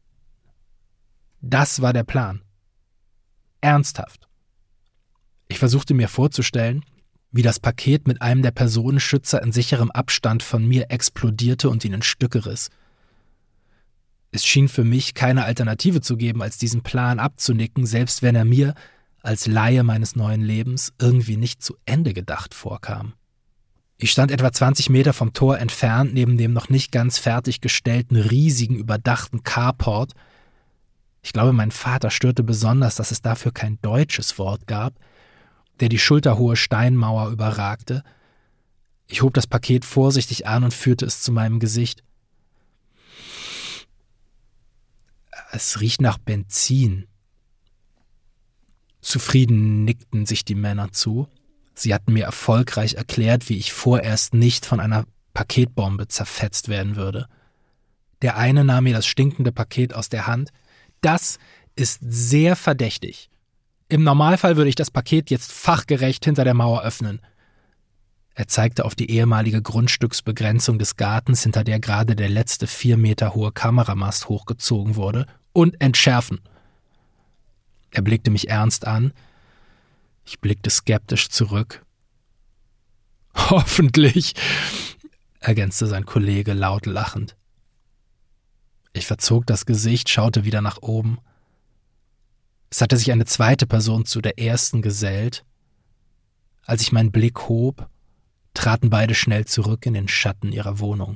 Speaker 2: Das war der Plan. Ernsthaft. Ich versuchte mir vorzustellen, wie das Paket mit einem der Personenschützer in sicherem Abstand von mir explodierte und ihn in Stücke riss. Es schien für mich keine Alternative zu geben, als diesen Plan abzunicken, selbst wenn er mir, als Laie meines neuen Lebens, irgendwie nicht zu Ende gedacht vorkam. Ich stand etwa 20 Meter vom Tor entfernt, neben dem noch nicht ganz fertiggestellten, riesigen, überdachten Carport. Ich glaube, mein Vater störte besonders, dass es dafür kein deutsches Wort gab, der die schulterhohe Steinmauer überragte. Ich hob das Paket vorsichtig an und führte es zu meinem Gesicht. Es riecht nach Benzin. Zufrieden nickten sich die Männer zu. Sie hatten mir erfolgreich erklärt, wie ich vorerst nicht von einer Paketbombe zerfetzt werden würde. Der eine nahm mir das stinkende Paket aus der Hand. Das ist sehr verdächtig. Im Normalfall würde ich das Paket jetzt fachgerecht hinter der Mauer öffnen. Er zeigte auf die ehemalige Grundstücksbegrenzung des Gartens, hinter der gerade der letzte 4 Meter hohe Kameramast hochgezogen wurde, und entschärfen. Er blickte mich ernst an. Ich blickte skeptisch zurück. Hoffentlich, ergänzte sein Kollege laut lachend. Ich verzog das Gesicht, schaute wieder nach oben. Es hatte sich eine zweite Person zu der ersten gesellt. Als ich meinen Blick hob, traten beide schnell zurück in den Schatten ihrer Wohnung.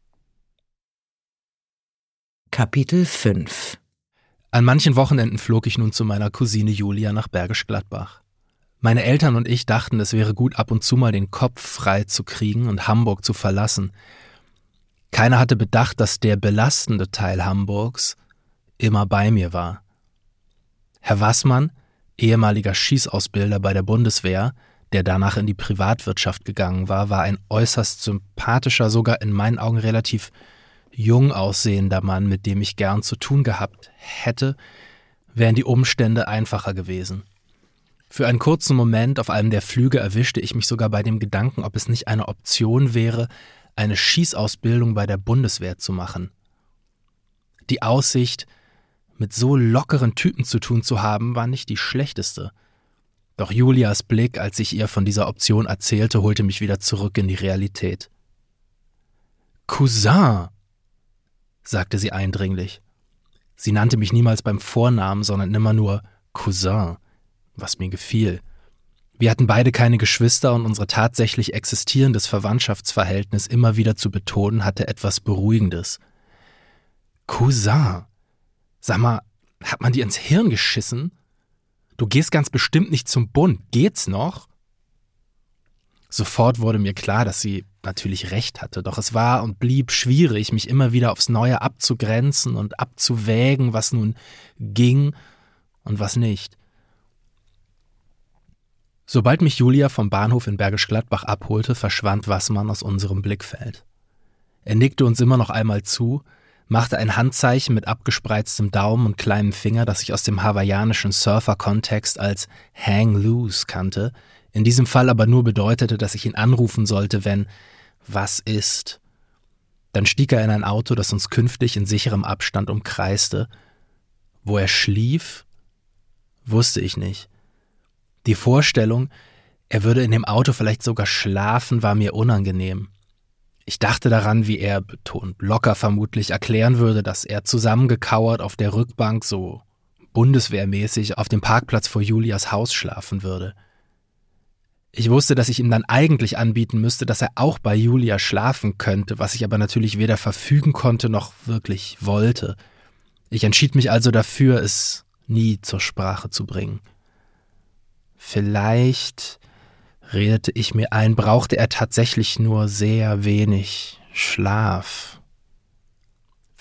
Speaker 1: Kapitel 5
Speaker 2: An manchen Wochenenden flog ich nun zu meiner Cousine Julia nach Bergisch Gladbach. Meine Eltern und ich dachten, es wäre gut, ab und zu mal den Kopf frei zu kriegen und Hamburg zu verlassen. Keiner hatte bedacht, dass der belastende Teil Hamburgs immer bei mir war. Herr Wassmann, ehemaliger Schießausbilder bei der Bundeswehr, der danach in die Privatwirtschaft gegangen war, war ein äußerst sympathischer, sogar in meinen Augen relativ jung aussehender Mann, mit dem ich gern zu tun gehabt hätte, wären die Umstände einfacher gewesen. Für einen kurzen Moment auf einem der Flüge erwischte ich mich sogar bei dem Gedanken, ob es nicht eine Option wäre, eine Schießausbildung bei der Bundeswehr zu machen. Die Aussicht, mit so lockeren Typen zu tun zu haben, war nicht die schlechteste. Doch Julias Blick, als ich ihr von dieser Option erzählte, holte mich wieder zurück in die Realität. »Cousin«, sagte sie eindringlich. Sie nannte mich niemals beim Vornamen, sondern immer nur Cousin, was mir gefiel. Wir hatten beide keine Geschwister und unser tatsächlich existierendes Verwandtschaftsverhältnis immer wieder zu betonen, hatte etwas Beruhigendes. »Cousin, sag mal, hat man dir ins Hirn geschissen? Du gehst ganz bestimmt nicht zum Bund, geht's noch?« Sofort wurde mir klar, dass sie natürlich recht hatte, doch es war und blieb schwierig, mich immer wieder aufs Neue abzugrenzen und abzuwägen, was nun ging und was nicht. Sobald mich Julia vom Bahnhof in Bergisch Gladbach abholte, verschwand Wassmann aus unserem Blickfeld. Er nickte uns immer noch einmal zu, machte ein Handzeichen mit abgespreiztem Daumen und kleinem Finger, das ich aus dem hawaiianischen Surfer-Kontext als Hang Loose kannte, in diesem Fall aber nur bedeutete, dass ich ihn anrufen sollte, wenn was ist. Dann stieg er in ein Auto, das uns künftig in sicherem Abstand umkreiste. Wo er schlief, wusste ich nicht. Die Vorstellung, er würde in dem Auto vielleicht sogar schlafen, war mir unangenehm. Ich dachte daran, wie er, betont locker vermutlich, erklären würde, dass er zusammengekauert auf der Rückbank, so bundeswehrmäßig, auf dem Parkplatz vor Julias Haus schlafen würde. Ich wusste, dass ich ihm dann eigentlich anbieten müsste, dass er auch bei Julia schlafen könnte, was ich aber natürlich weder verfügen konnte noch wirklich wollte. Ich entschied mich also dafür, es nie zur Sprache zu bringen. Vielleicht, redete ich mir ein, brauchte er tatsächlich nur sehr wenig Schlaf.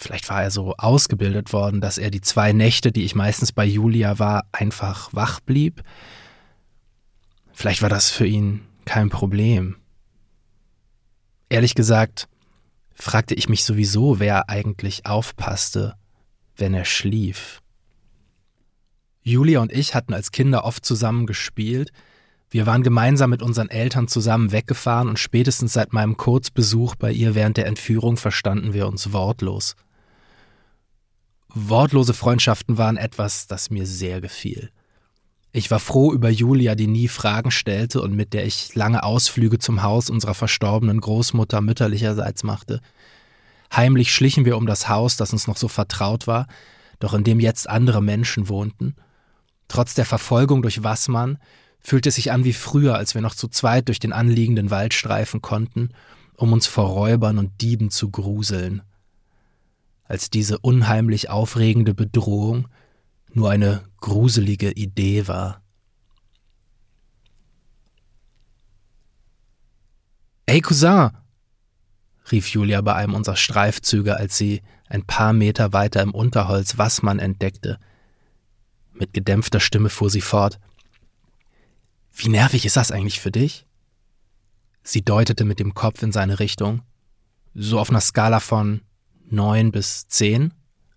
Speaker 2: Vielleicht war er so ausgebildet worden, dass er die 2 Nächte, die ich meistens bei Julia war, einfach wach blieb. Vielleicht war das für ihn kein Problem. Ehrlich gesagt, fragte ich mich sowieso, wer eigentlich aufpasste, wenn er schlief. Julia und ich hatten als Kinder oft zusammen gespielt. Wir waren gemeinsam mit unseren Eltern zusammen weggefahren und spätestens seit meinem Kurzbesuch bei ihr während der Entführung verstanden wir uns wortlos. Wortlose Freundschaften waren etwas, das mir sehr gefiel. Ich war froh über Julia, die nie Fragen stellte und mit der ich lange Ausflüge zum Haus unserer verstorbenen Großmutter mütterlicherseits machte. Heimlich schlichen wir um das Haus, das uns noch so vertraut war, doch in dem jetzt andere Menschen wohnten. Trotz der Verfolgung durch Wassmann fühlte es sich an wie früher, als wir noch zu zweit durch den anliegenden Wald streifen konnten, um uns vor Räubern und Dieben zu gruseln. Als diese unheimlich aufregende Bedrohung nur eine gruselige Idee war. »Ey, Cousin«, rief Julia bei einem unserer Streifzüge, als sie ein paar Meter weiter im Unterholz Wassmann entdeckte. Mit gedämpfter Stimme fuhr sie fort. »Wie nervig ist das eigentlich für dich?« Sie deutete mit dem Kopf in seine Richtung. »So auf einer Skala von 9 bis 10?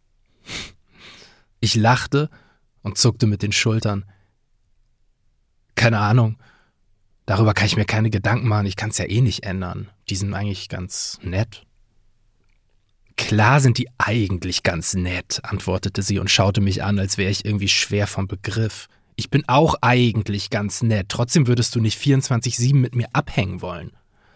Speaker 2: Ich lachte und zuckte mit den Schultern. »Keine Ahnung. Darüber kann ich mir keine Gedanken machen. Ich kann es ja eh nicht ändern. Die sind eigentlich ganz nett.« »Klar sind die eigentlich ganz nett«, antwortete sie und schaute mich an, als wäre ich irgendwie schwer vom Begriff. »Ich bin auch eigentlich ganz nett. Trotzdem würdest du nicht 24/7 mit mir abhängen wollen.«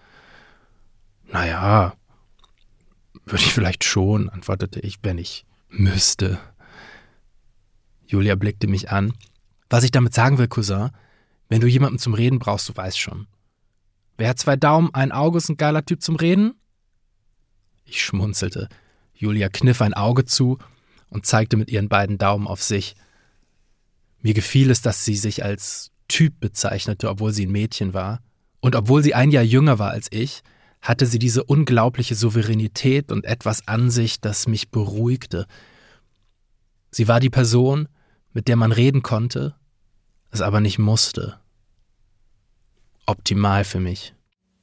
Speaker 2: »Naja, würde ich vielleicht schon«, antwortete ich, »wenn ich müsste.« Julia blickte mich an. »Was ich damit sagen will, Cousin, wenn du jemanden zum Reden brauchst, du weißt schon. Wer hat 2 Daumen, ein Auge, ist ein geiler Typ zum Reden?« Ich schmunzelte. Julia kniff ein Auge zu und zeigte mit ihren beiden Daumen auf sich. Mir gefiel es, dass sie sich als Typ bezeichnete, obwohl sie ein Mädchen war. Und obwohl sie ein Jahr jünger war als ich, hatte sie diese unglaubliche Souveränität und etwas an sich, das mich beruhigte. Sie war die Person, mit der man reden konnte, es aber nicht musste. Optimal für mich.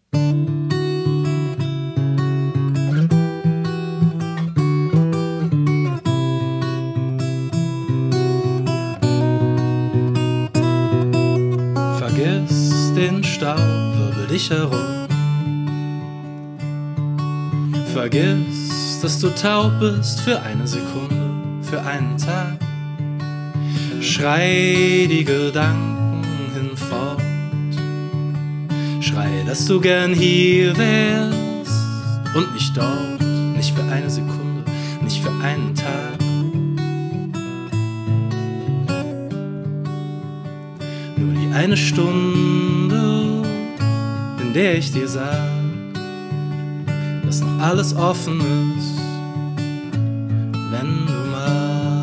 Speaker 3: Vergiss den Staub, wirbel dich herum. Vergiss, dass du taub bist für eine Sekunde, für einen Tag. Schrei die Gedanken hinfort. Schrei, dass du gern hier wärst und nicht dort. Nicht für eine Sekunde, nicht für einen Tag. Nur die eine Stunde, in der ich dir sag, dass noch alles offen ist, wenn du magst.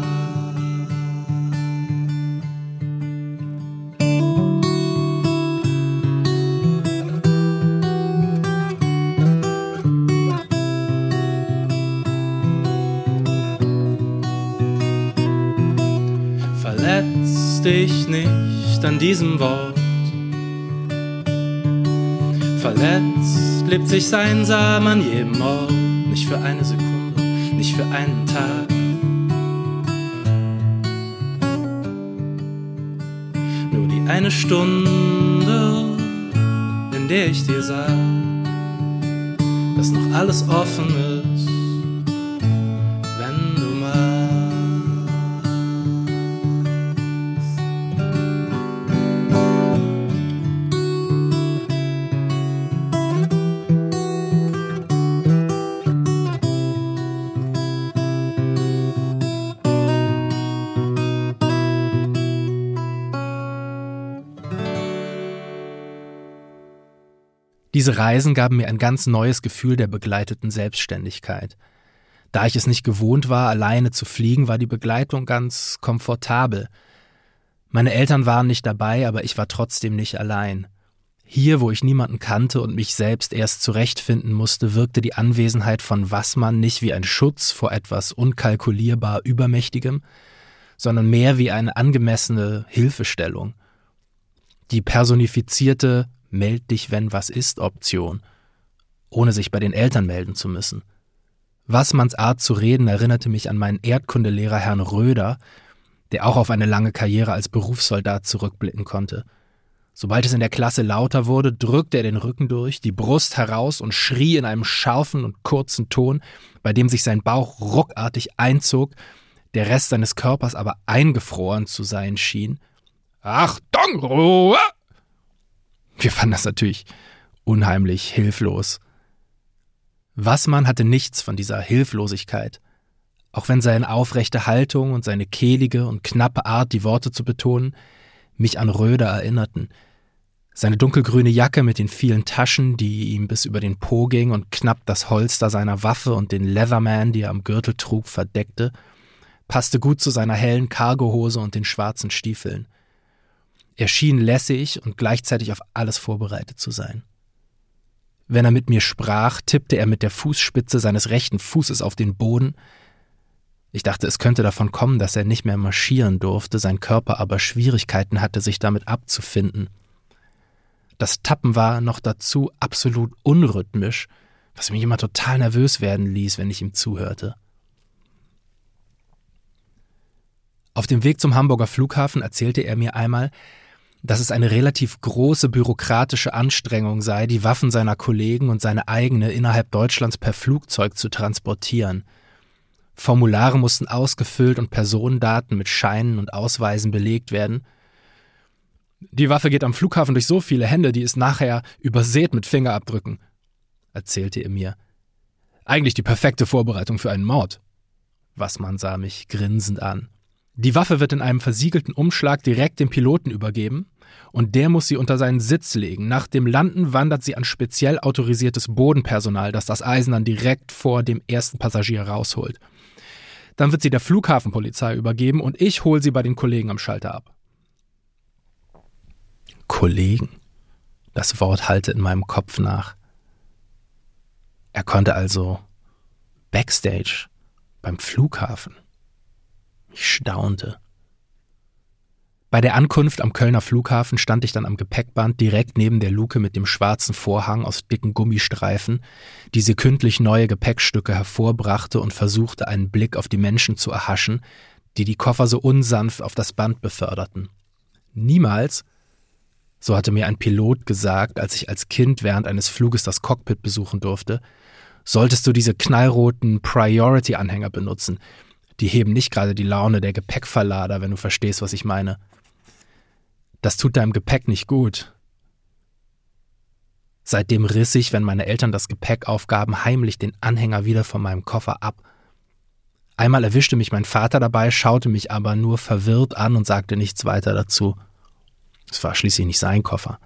Speaker 3: Verletz dich nicht an diesem Wort. Verletzt lebt sich's einsam an jedem Ort. Nicht für eine Sekunde, nicht für einen Tag. Nur die eine Stunde, in der ich dir sag, dass noch alles offen ist, wenn du magst.
Speaker 2: Diese Reisen gaben mir ein ganz neues Gefühl der begleiteten Selbstständigkeit. Da ich es nicht gewohnt war, alleine zu fliegen, war die Begleitung ganz komfortabel. Meine Eltern waren nicht dabei, aber ich war trotzdem nicht allein. Hier, wo ich niemanden kannte und mich selbst erst zurechtfinden musste, wirkte die Anwesenheit von Wassmann nicht wie ein Schutz vor etwas unkalkulierbar Übermächtigem, sondern mehr wie eine angemessene Hilfestellung. Die personifizierte Meld dich, wenn was ist Option, ohne sich bei den Eltern melden zu müssen. Wassmanns Art zu reden erinnerte mich an meinen Erdkundelehrer Herrn Röder, der auch auf eine lange Karriere als Berufssoldat zurückblicken konnte. Sobald es in der Klasse lauter wurde, drückte er den Rücken durch, die Brust heraus und schrie in einem scharfen und kurzen Ton, bei dem sich sein Bauch ruckartig einzog, der Rest seines Körpers aber eingefroren zu sein schien. Achtung, Ruhe! Wir fanden das natürlich unheimlich hilflos. Wassmann hatte nichts von dieser Hilflosigkeit, auch wenn seine aufrechte Haltung und seine kehlige und knappe Art, die Worte zu betonen, mich an Röder erinnerten. Seine dunkelgrüne Jacke mit den vielen Taschen, die ihm bis über den Po ging und knapp das Holster seiner Waffe und den Leatherman, die er am Gürtel trug, verdeckte, passte gut zu seiner hellen Cargohose und den schwarzen Stiefeln. Er schien lässig und gleichzeitig auf alles vorbereitet zu sein. Wenn er mit mir sprach, tippte er mit der Fußspitze seines rechten Fußes auf den Boden. Ich dachte, es könnte davon kommen, dass er nicht mehr marschieren durfte, sein Körper aber Schwierigkeiten hatte, sich damit abzufinden. Das Tappen war noch dazu absolut unrhythmisch, was mich immer total nervös werden ließ, wenn ich ihm zuhörte. Auf dem Weg zum Hamburger Flughafen erzählte er mir einmal, dass es eine relativ große bürokratische Anstrengung sei, die Waffen seiner Kollegen und seine eigene innerhalb Deutschlands per Flugzeug zu transportieren. Formulare mussten ausgefüllt und Personendaten mit Scheinen und Ausweisen belegt werden. Die Waffe geht am Flughafen durch so viele Hände, die ist nachher übersät mit Fingerabdrücken, erzählte er mir. Eigentlich die perfekte Vorbereitung für einen Mord. Wassmann sah mich grinsend an. Die Waffe wird in einem versiegelten Umschlag direkt dem Piloten übergeben und der muss sie unter seinen Sitz legen. Nach dem Landen wandert sie an speziell autorisiertes Bodenpersonal, das das Eisen dann direkt vor dem ersten Passagier rausholt. Dann wird sie der Flughafenpolizei übergeben und ich hole sie bei den Kollegen am Schalter ab. Kollegen? Das Wort hallte in meinem Kopf nach. Er konnte also Backstage beim Flughafen. Ich staunte. Bei der Ankunft am Kölner Flughafen stand ich dann am Gepäckband direkt neben der Luke mit dem schwarzen Vorhang aus dicken Gummistreifen, die sekündlich neue Gepäckstücke hervorbrachte und versuchte, einen Blick auf die Menschen zu erhaschen, die die Koffer so unsanft auf das Band beförderten. Niemals, so hatte mir ein Pilot gesagt, als ich als Kind während eines Fluges das Cockpit besuchen durfte, solltest du diese knallroten Priority-Anhänger benutzen. Die heben nicht gerade die Laune der Gepäckverlader, wenn du verstehst, was ich meine. Das tut deinem Gepäck nicht gut. Seitdem riss ich, wenn meine Eltern das Gepäck aufgaben, heimlich den Anhänger wieder von meinem Koffer ab. Einmal erwischte mich mein Vater dabei, schaute mich aber nur verwirrt an und sagte nichts weiter dazu. Es war schließlich nicht sein Koffer.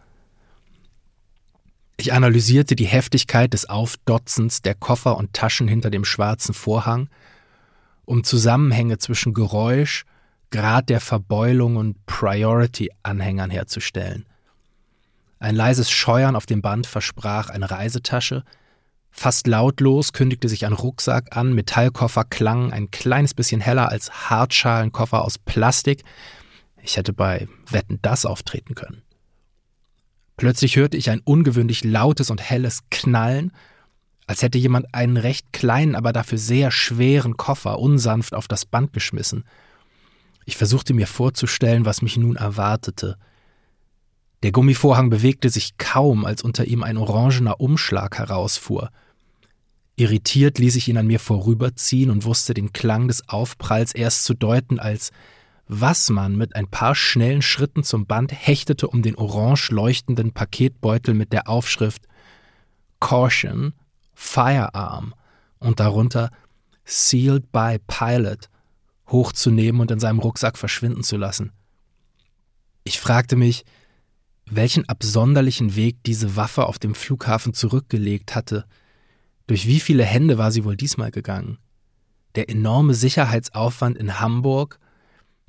Speaker 2: Ich analysierte die Heftigkeit des Aufdotzens der Koffer und Taschen hinter dem schwarzen Vorhang, um Zusammenhänge zwischen Geräusch, Grad der Verbeulung und Priority-Anhängern herzustellen. Ein leises Scheuern auf dem Band versprach eine Reisetasche. Fast lautlos kündigte sich ein Rucksack an, Metallkoffer klangen ein kleines bisschen heller als Hartschalenkoffer aus Plastik. Ich hätte bei Wetten, dass auftreten können. Plötzlich hörte ich ein ungewöhnlich lautes und helles Knallen, als hätte jemand einen recht kleinen, aber dafür sehr schweren Koffer unsanft auf das Band geschmissen. Ich versuchte mir vorzustellen, was mich nun erwartete. Der Gummivorhang bewegte sich kaum, als unter ihm ein orangener Umschlag herausfuhr. Irritiert ließ ich ihn an mir vorüberziehen und wusste den Klang des Aufpralls erst zu deuten, als Wassmann mit ein paar schnellen Schritten zum Band hechtete um den orange leuchtenden Paketbeutel mit der Aufschrift Caution, Firearm und darunter Sealed by Pilot hochzunehmen und in seinem Rucksack verschwinden zu lassen. Ich fragte mich, welchen absonderlichen Weg diese Waffe auf dem Flughafen zurückgelegt hatte. Durch wie viele Hände war sie wohl diesmal gegangen? Der enorme Sicherheitsaufwand in Hamburg,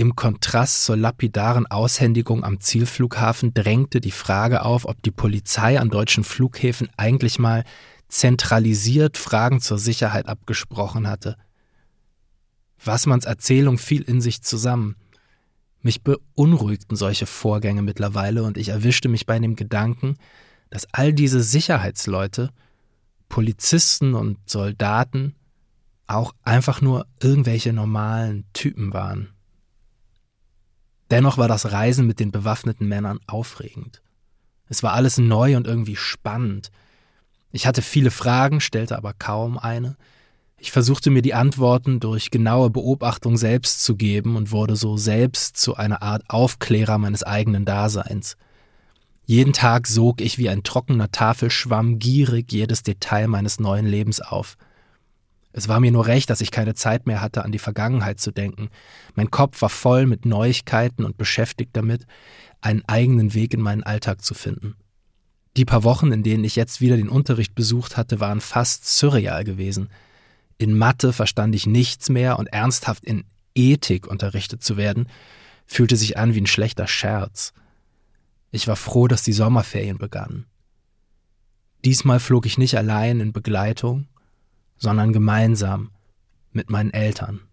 Speaker 2: Im Kontrast zur lapidaren Aushändigung am Zielflughafen drängte die Frage auf, ob die Polizei an deutschen Flughäfen eigentlich mal zentralisiert Fragen zur Sicherheit abgesprochen hatte. Wassmanns Erzählung fiel in sich zusammen. Mich beunruhigten solche Vorgänge mittlerweile und ich erwischte mich bei dem Gedanken, dass all diese Sicherheitsleute, Polizisten und Soldaten, auch einfach nur irgendwelche normalen Typen waren. Dennoch war das Reisen mit den bewaffneten Männern aufregend. Es war alles neu und irgendwie spannend. Ich hatte viele Fragen, stellte aber kaum eine. Ich versuchte mir die Antworten durch genaue Beobachtung selbst zu geben und wurde so selbst zu einer Art Aufklärer meines eigenen Daseins. Jeden Tag sog ich wie ein trockener Tafelschwamm gierig jedes Detail meines neuen Lebens auf. Es war mir nur recht, dass ich keine Zeit mehr hatte, an die Vergangenheit zu denken. Mein Kopf war voll mit Neuigkeiten und beschäftigt damit, einen eigenen Weg in meinen Alltag zu finden. Die paar Wochen, in denen ich jetzt wieder den Unterricht besucht hatte, waren fast surreal gewesen. In Mathe verstand ich nichts mehr und ernsthaft in Ethik unterrichtet zu werden, fühlte sich an wie ein schlechter Scherz. Ich war froh, dass die Sommerferien begannen. Diesmal flog ich nicht allein in Begleitung, sondern gemeinsam mit meinen Eltern.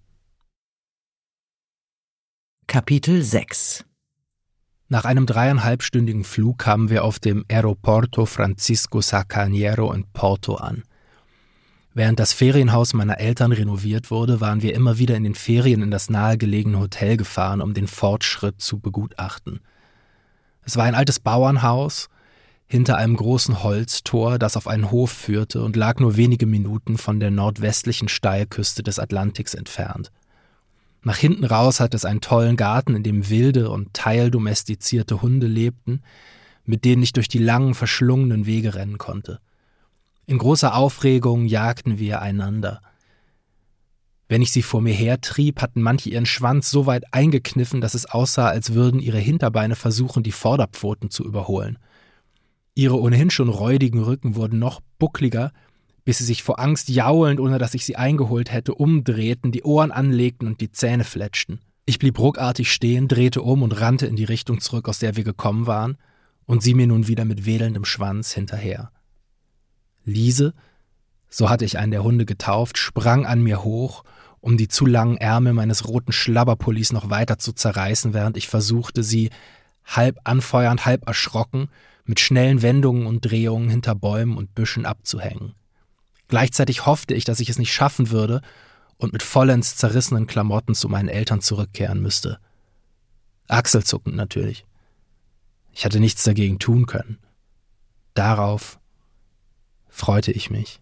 Speaker 1: Kapitel 6
Speaker 2: Nach einem 3,5-stündigen Flug kamen wir auf dem Aeroporto Francisco Sacaniero in Porto an. Während das Ferienhaus meiner Eltern renoviert wurde, waren wir immer wieder in den Ferien in das nahegelegene Hotel gefahren, um den Fortschritt zu begutachten. Es war ein altes Bauernhaus hinter einem großen Holztor, das auf einen Hof führte und lag nur wenige Minuten von der nordwestlichen Steilküste des Atlantiks entfernt. Nach hinten raus hatte es einen tollen Garten, in dem wilde und teildomestizierte Hunde lebten, mit denen ich durch die langen, verschlungenen Wege rennen konnte. In großer Aufregung jagten wir einander. Wenn ich sie vor mir hertrieb, hatten manche ihren Schwanz so weit eingekniffen, dass es aussah, als würden ihre Hinterbeine versuchen, die Vorderpfoten zu überholen. Ihre ohnehin schon räudigen Rücken wurden noch buckliger, bis sie sich vor Angst jaulend, ohne dass ich sie eingeholt hätte, umdrehten, die Ohren anlegten und die Zähne fletschten. Ich blieb ruckartig stehen, drehte um und rannte in die Richtung zurück, aus der wir gekommen waren, und sie mir nun wieder mit wedelndem Schwanz hinterher. Liese, so hatte ich einen der Hunde getauft, sprang an mir hoch, um die zu langen Ärmel meines roten Schlabberpullis noch weiter zu zerreißen, während ich versuchte, sie, halb anfeuernd, halb erschrocken, mit schnellen Wendungen und Drehungen hinter Bäumen und Büschen abzuhängen. Gleichzeitig hoffte ich, dass ich es nicht schaffen würde und mit vollends zerrissenen Klamotten zu meinen Eltern zurückkehren müsste. Achselzuckend natürlich. Ich hatte nichts dagegen tun können. Darauf freute ich mich.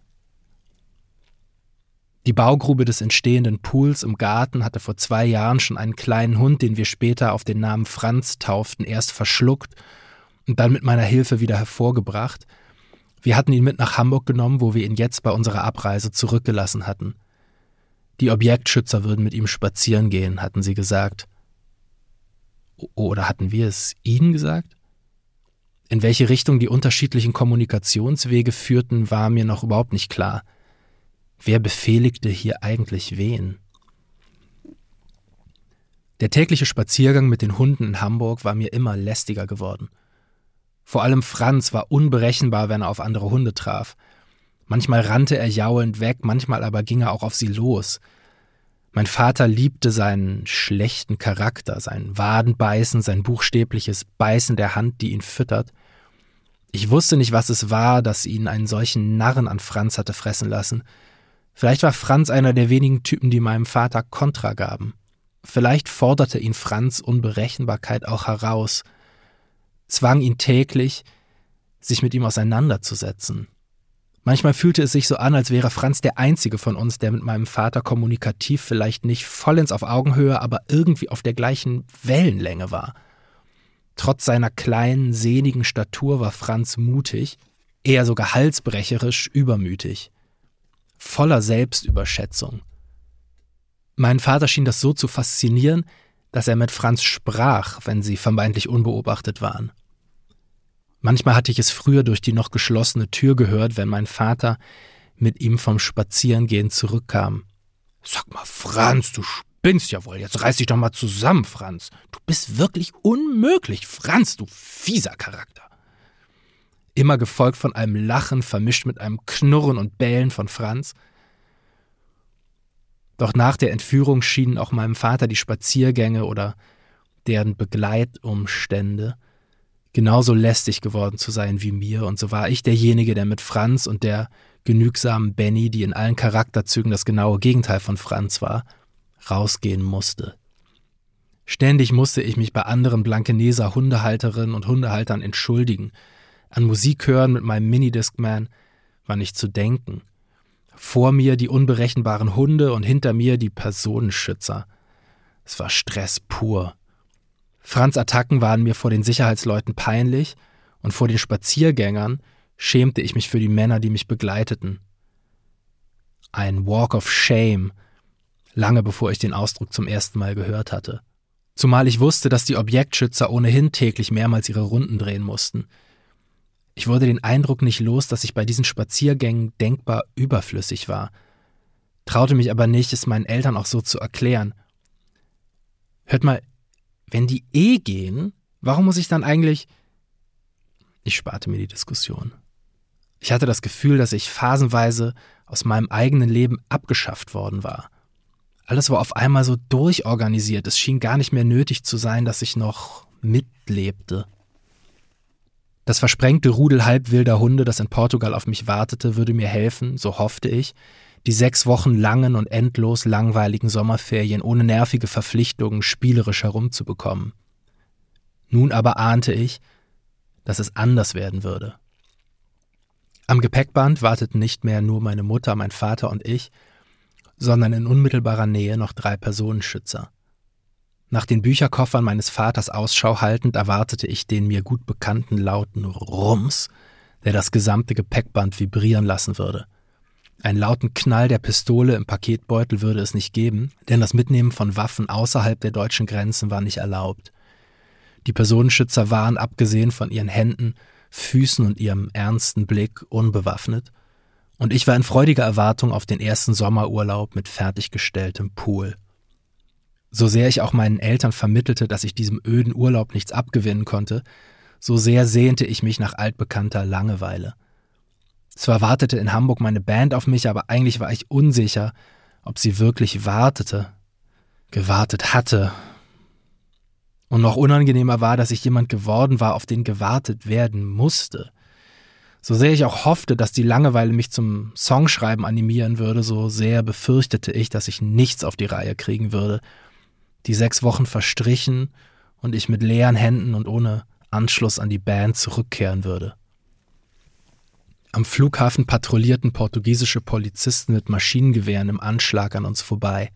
Speaker 2: Die Baugrube des entstehenden Pools im Garten hatte vor 2 Jahren schon einen kleinen Hund, den wir später auf den Namen Franz tauften, erst verschluckt und dann mit meiner Hilfe wieder hervorgebracht. Wir hatten ihn mit nach Hamburg genommen, wo wir ihn jetzt bei unserer Abreise zurückgelassen hatten. Die Objektschützer würden mit ihm spazieren gehen, hatten sie gesagt. Oder hatten wir es ihnen gesagt? In welche Richtung die unterschiedlichen Kommunikationswege führten, war mir noch überhaupt nicht klar. Wer befehligte hier eigentlich wen? Der tägliche Spaziergang mit den Hunden in Hamburg war mir immer lästiger geworden. Vor allem Franz war unberechenbar, wenn er auf andere Hunde traf. Manchmal rannte er jaulend weg, manchmal aber ging er auch auf sie los. Mein Vater liebte seinen schlechten Charakter, sein Wadenbeißen, sein buchstäbliches Beißen der Hand, die ihn füttert. Ich wusste nicht, was es war, das ihn einen solchen Narren an Franz hatte fressen lassen. Vielleicht war Franz einer der wenigen Typen, die meinem Vater Kontra gaben. Vielleicht forderte ihn Franz' Unberechenbarkeit auch heraus, zwang ihn täglich, sich mit ihm auseinanderzusetzen. Manchmal fühlte es sich so an, als wäre Franz der einzige von uns, der mit meinem Vater kommunikativ vielleicht nicht vollends auf Augenhöhe, aber irgendwie auf der gleichen Wellenlänge war. Trotz seiner kleinen, sehnigen Statur war Franz mutig, eher sogar halsbrecherisch übermütig, voller Selbstüberschätzung. Meinen Vater schien das so zu faszinieren, dass er mit Franz sprach, wenn sie vermeintlich unbeobachtet waren. Manchmal hatte ich es früher durch die noch geschlossene Tür gehört, wenn mein Vater mit ihm vom Spazierengehen zurückkam. »Sag mal, Franz, du spinnst ja wohl. Jetzt reiß dich doch mal zusammen, Franz. Du bist wirklich unmöglich, Franz, du fieser Charakter. Immer gefolgt von einem Lachen, vermischt mit einem Knurren und Bellen von Franz. Doch nach der Entführung schienen auch meinem Vater die Spaziergänge oder deren Begleitumstände genauso lästig geworden zu sein wie mir, und so war ich derjenige, der mit Franz und der genügsamen Benny, die in allen Charakterzügen das genaue Gegenteil von Franz war, rausgehen musste. Ständig musste ich mich bei anderen Blankeneser Hundehalterinnen und Hundehaltern entschuldigen. An Musik hören mit meinem Minidiscman war nicht zu denken. Vor mir die unberechenbaren Hunde und hinter mir die Personenschützer. Es war Stress pur. Franz' Attacken waren mir vor den Sicherheitsleuten peinlich und vor den Spaziergängern schämte ich mich für die Männer, die mich begleiteten. Ein Walk of Shame, lange bevor ich den Ausdruck zum ersten Mal gehört hatte. Zumal ich wusste, dass die Objektschützer ohnehin täglich mehrmals ihre Runden drehen mussten. Ich wurde den Eindruck nicht los, dass ich bei diesen Spaziergängen denkbar überflüssig war, traute mich aber nicht, es meinen Eltern auch so zu erklären. Hört mal, wenn die gehen, warum muss ich dann eigentlich... Ich sparte mir die Diskussion. Ich hatte das Gefühl, dass ich phasenweise aus meinem eigenen Leben abgeschafft worden war. Alles war auf einmal so durchorganisiert, es schien gar nicht mehr nötig zu sein, dass ich noch mitlebte. Das versprengte Rudel halbwilder Hunde, das in Portugal auf mich wartete, würde mir helfen, so hoffte ich, die 6 Wochen langen und endlos langweiligen Sommerferien ohne nervige Verpflichtungen spielerisch herumzubekommen. Nun aber ahnte ich, dass es anders werden würde. Am Gepäckband warteten nicht mehr nur meine Mutter, mein Vater und ich, sondern in unmittelbarer Nähe noch 3 Personenschützer. Nach den Bücherkoffern meines Vaters Ausschau haltend erwartete ich den mir gut bekannten lauten Rums, der das gesamte Gepäckband vibrieren lassen würde. Einen lauten Knall der Pistole im Paketbeutel würde es nicht geben, denn das Mitnehmen von Waffen außerhalb der deutschen Grenzen war nicht erlaubt. Die Personenschützer waren, abgesehen von ihren Händen, Füßen und ihrem ernsten Blick, unbewaffnet, und ich war in freudiger Erwartung auf den ersten Sommerurlaub mit fertiggestelltem Pool. So sehr ich auch meinen Eltern vermittelte, dass ich diesem öden Urlaub nichts abgewinnen konnte, so sehr sehnte ich mich nach altbekannter Langeweile. Zwar wartete in Hamburg meine Band auf mich, aber eigentlich war ich unsicher, ob sie wirklich gewartet hatte. Und noch unangenehmer war, dass ich jemand geworden war, auf den gewartet werden musste. So sehr ich auch hoffte, dass die Langeweile mich zum Songschreiben animieren würde, so sehr befürchtete ich, dass ich nichts auf die Reihe kriegen würde. Die 6 Wochen verstrichen und ich mit leeren Händen und ohne Anschluss an die Band zurückkehren würde. Am Flughafen patrouillierten portugiesische Polizisten mit Maschinengewehren im Anschlag an uns vorbei.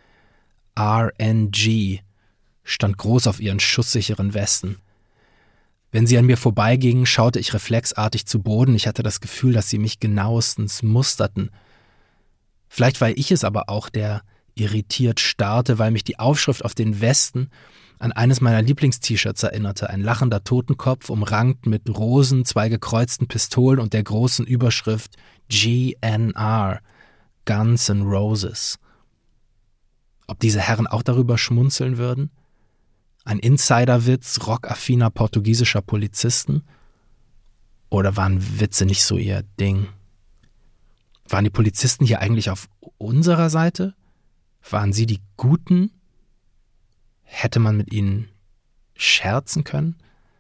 Speaker 2: RNG stand groß auf ihren schusssicheren Westen. Wenn sie an mir vorbeigingen, schaute ich reflexartig zu Boden. Ich hatte das Gefühl, dass sie mich genauestens musterten. Vielleicht war ich es aber auch, der irritiert starrte, weil mich die Aufschrift auf den Westen an eines meiner Lieblingst-T-Shirts erinnerte. Ein lachender Totenkopf, umrankt mit Rosen, 2 gekreuzten Pistolen und der großen Überschrift GNR, Guns N' Roses. Ob diese Herren auch darüber schmunzeln würden? Ein Insiderwitz rockaffiner portugiesischer Polizisten? Oder waren Witze nicht so ihr Ding? Waren die Polizisten hier eigentlich auf unserer Seite? Waren sie die Guten? Hätte man mit ihnen scherzen können?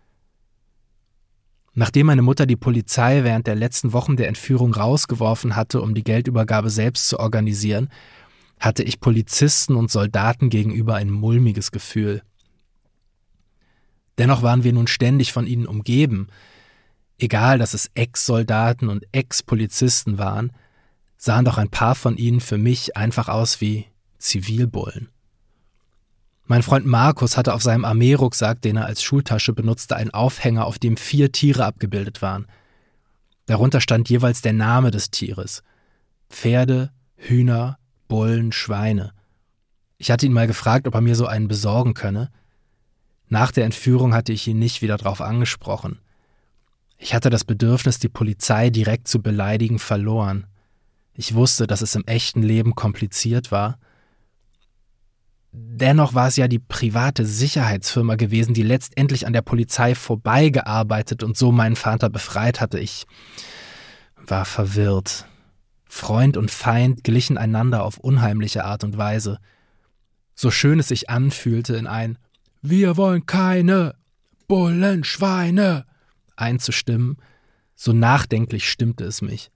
Speaker 2: Nachdem meine Mutter die Polizei während der letzten Wochen der Entführung rausgeworfen hatte, um die Geldübergabe selbst zu organisieren, hatte ich Polizisten und Soldaten gegenüber ein mulmiges Gefühl. Dennoch waren wir nun ständig von ihnen umgeben. Egal, dass es Ex-Soldaten und Ex-Polizisten waren, sahen doch ein paar von ihnen für mich einfach aus wie Zivilbullen. Mein Freund Markus hatte auf seinem Armeerucksack, den er als Schultasche benutzte, einen Aufhänger, auf dem 4 Tiere abgebildet waren. Darunter stand jeweils der Name des Tieres: Pferde, Hühner, Bullen, Schweine. Ich hatte ihn mal gefragt, ob er mir so einen besorgen könne. Nach der Entführung hatte ich ihn nicht wieder drauf angesprochen. Ich hatte das Bedürfnis, die Polizei direkt zu beleidigen, verloren. Ich wusste, dass es im echten Leben kompliziert war, dennoch war es ja die private Sicherheitsfirma gewesen, die letztendlich an der Polizei vorbeigearbeitet und so meinen Vater befreit hatte. Ich war verwirrt. Freund und Feind glichen einander auf unheimliche Art und Weise. So schön es sich anfühlte, in ein »Wir wollen keine Bullenschweine« einzustimmen, so nachdenklich stimmte es mich.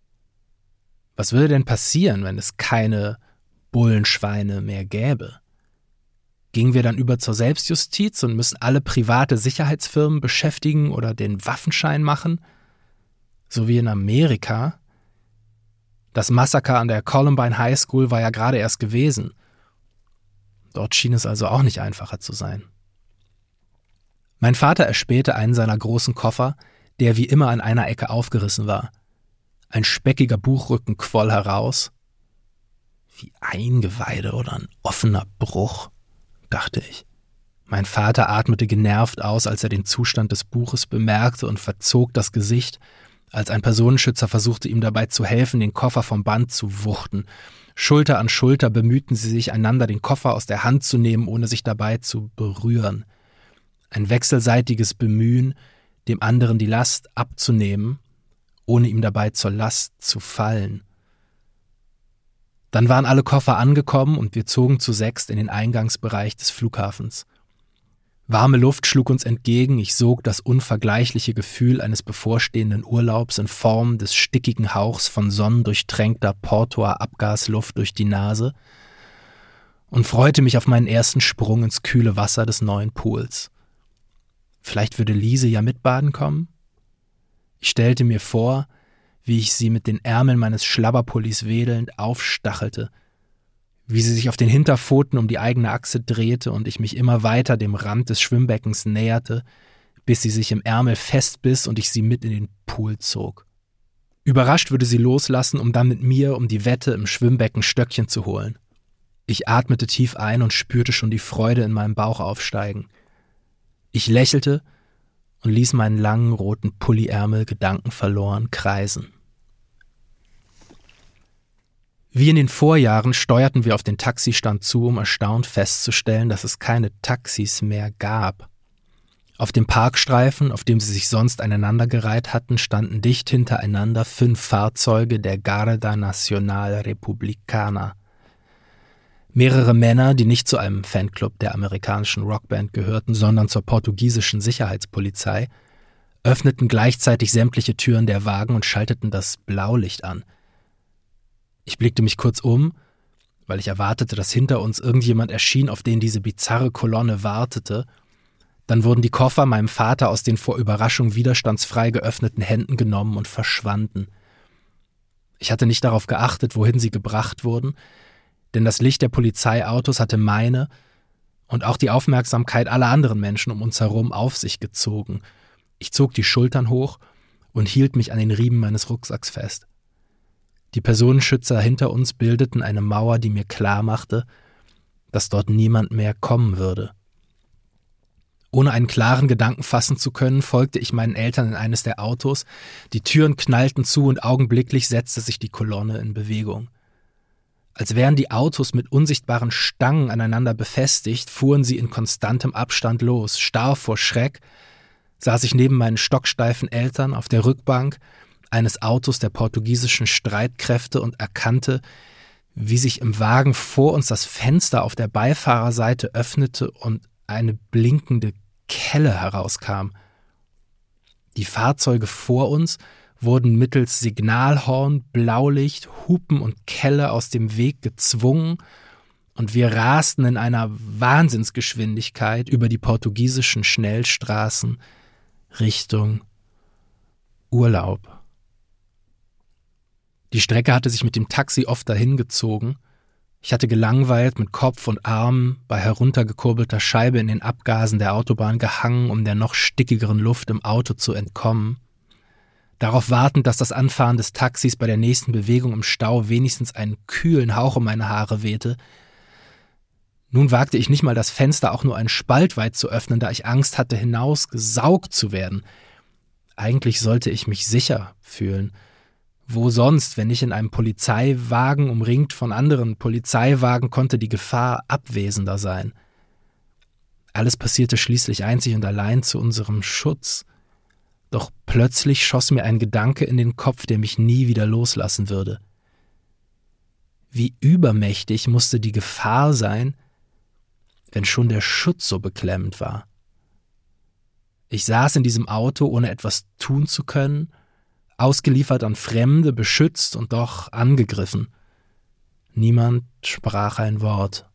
Speaker 2: Was würde denn passieren, wenn es keine Bullenschweine mehr gäbe? Gingen wir dann über zur Selbstjustiz und müssen alle private Sicherheitsfirmen beschäftigen oder den Waffenschein machen? So wie in Amerika? Das Massaker an der Columbine High School war ja gerade erst gewesen. Dort schien es also auch nicht einfacher zu sein. Mein Vater erspähte einen seiner großen Koffer, der wie immer an einer Ecke aufgerissen war. Ein speckiger Buchrücken quoll heraus. Wie Eingeweide oder ein offener Bruch, dachte ich. Mein Vater atmete genervt aus, als er den Zustand des Buches bemerkte und verzog das Gesicht, als ein Personenschützer versuchte, ihm dabei zu helfen, den Koffer vom Band zu wuchten. Schulter an Schulter bemühten sie sich, einander den Koffer aus der Hand zu nehmen, ohne sich dabei zu berühren. Ein wechselseitiges Bemühen, dem anderen die Last abzunehmen, ohne ihm dabei zur Last zu fallen. Dann waren alle Koffer angekommen und wir zogen zu sechst in den Eingangsbereich des Flughafens. Warme Luft schlug uns entgegen, ich sog das unvergleichliche Gefühl eines bevorstehenden Urlaubs in Form des stickigen Hauchs von sonnendurchtränkter Portoer Abgasluft durch die Nase und freute mich auf meinen ersten Sprung ins kühle Wasser des neuen Pools. Vielleicht würde Lise ja mitbaden kommen? Ich stellte mir vor, wie ich sie mit den Ärmeln meines Schlabberpullis wedelnd aufstachelte, wie sie sich auf den Hinterpfoten um die eigene Achse drehte und ich mich immer weiter dem Rand des Schwimmbeckens näherte, bis sie sich im Ärmel festbiss und ich sie mit in den Pool zog. Überrascht würde sie loslassen, um dann mit mir um die Wette im Schwimmbecken Stöckchen zu holen. Ich atmete tief ein und spürte schon die Freude in meinem Bauch aufsteigen. Ich lächelte und ließ meinen langen roten Pulliärmel gedankenverloren kreisen. Wie in den Vorjahren steuerten wir auf den Taxistand zu, um erstaunt festzustellen, dass es keine Taxis mehr gab. Auf dem Parkstreifen, auf dem sie sich sonst aneinandergereiht hatten, standen dicht hintereinander 5 Fahrzeuge der Garda Nacional Republicana. Mehrere Männer, die nicht zu einem Fanclub der amerikanischen Rockband gehörten, sondern zur portugiesischen Sicherheitspolizei, öffneten gleichzeitig sämtliche Türen der Wagen und schalteten das Blaulicht an. Ich blickte mich kurz um, weil ich erwartete, dass hinter uns irgendjemand erschien, auf den diese bizarre Kolonne wartete. Dann wurden die Koffer meinem Vater aus den vor Überraschung widerstandsfrei geöffneten Händen genommen und verschwanden. Ich hatte nicht darauf geachtet, wohin sie gebracht wurden, denn das Licht der Polizeiautos hatte meine und auch die Aufmerksamkeit aller anderen Menschen um uns herum auf sich gezogen. Ich zog die Schultern hoch und hielt mich an den Riemen meines Rucksacks fest. Die Personenschützer hinter uns bildeten eine Mauer, die mir klar machte, dass dort niemand mehr kommen würde. Ohne einen klaren Gedanken fassen zu können, folgte ich meinen Eltern in eines der Autos, die Türen knallten zu und augenblicklich setzte sich die Kolonne in Bewegung. Als wären die Autos mit unsichtbaren Stangen aneinander befestigt, fuhren sie in konstantem Abstand los. Starr vor Schreck saß ich neben meinen stocksteifen Eltern auf der Rückbank eines Autos der portugiesischen Streitkräfte und erkannte, wie sich im Wagen vor uns das Fenster auf der Beifahrerseite öffnete und eine blinkende Kelle herauskam. Die Fahrzeuge vor uns wurden mittels Signalhorn, Blaulicht, Hupen und Kelle aus dem Weg gezwungen und wir rasten in einer Wahnsinnsgeschwindigkeit über die portugiesischen Schnellstraßen Richtung Urlaub. Die Strecke hatte sich mit dem Taxi oft dahingezogen. Ich hatte gelangweilt mit Kopf und Armen bei heruntergekurbelter Scheibe in den Abgasen der Autobahn gehangen, um der noch stickigeren Luft im Auto zu entkommen. Darauf wartend, dass das Anfahren des Taxis bei der nächsten Bewegung im Stau wenigstens einen kühlen Hauch um meine Haare wehte. Nun wagte ich nicht mal das Fenster auch nur einen Spalt weit zu öffnen, da ich Angst hatte, hinausgesaugt zu werden. Eigentlich sollte ich mich sicher fühlen. Wo sonst, wenn nicht in einem Polizeiwagen, umringt von anderen Polizeiwagen, konnte die Gefahr abwesender sein? Alles passierte schließlich einzig und allein zu unserem Schutz. Doch plötzlich schoss mir ein Gedanke in den Kopf, der mich nie wieder loslassen würde. Wie übermächtig musste die Gefahr sein, wenn schon der Schutz so beklemmend war. Ich saß in diesem Auto, ohne etwas tun zu können, ausgeliefert an Fremde, beschützt und doch angegriffen. Niemand sprach ein Wort.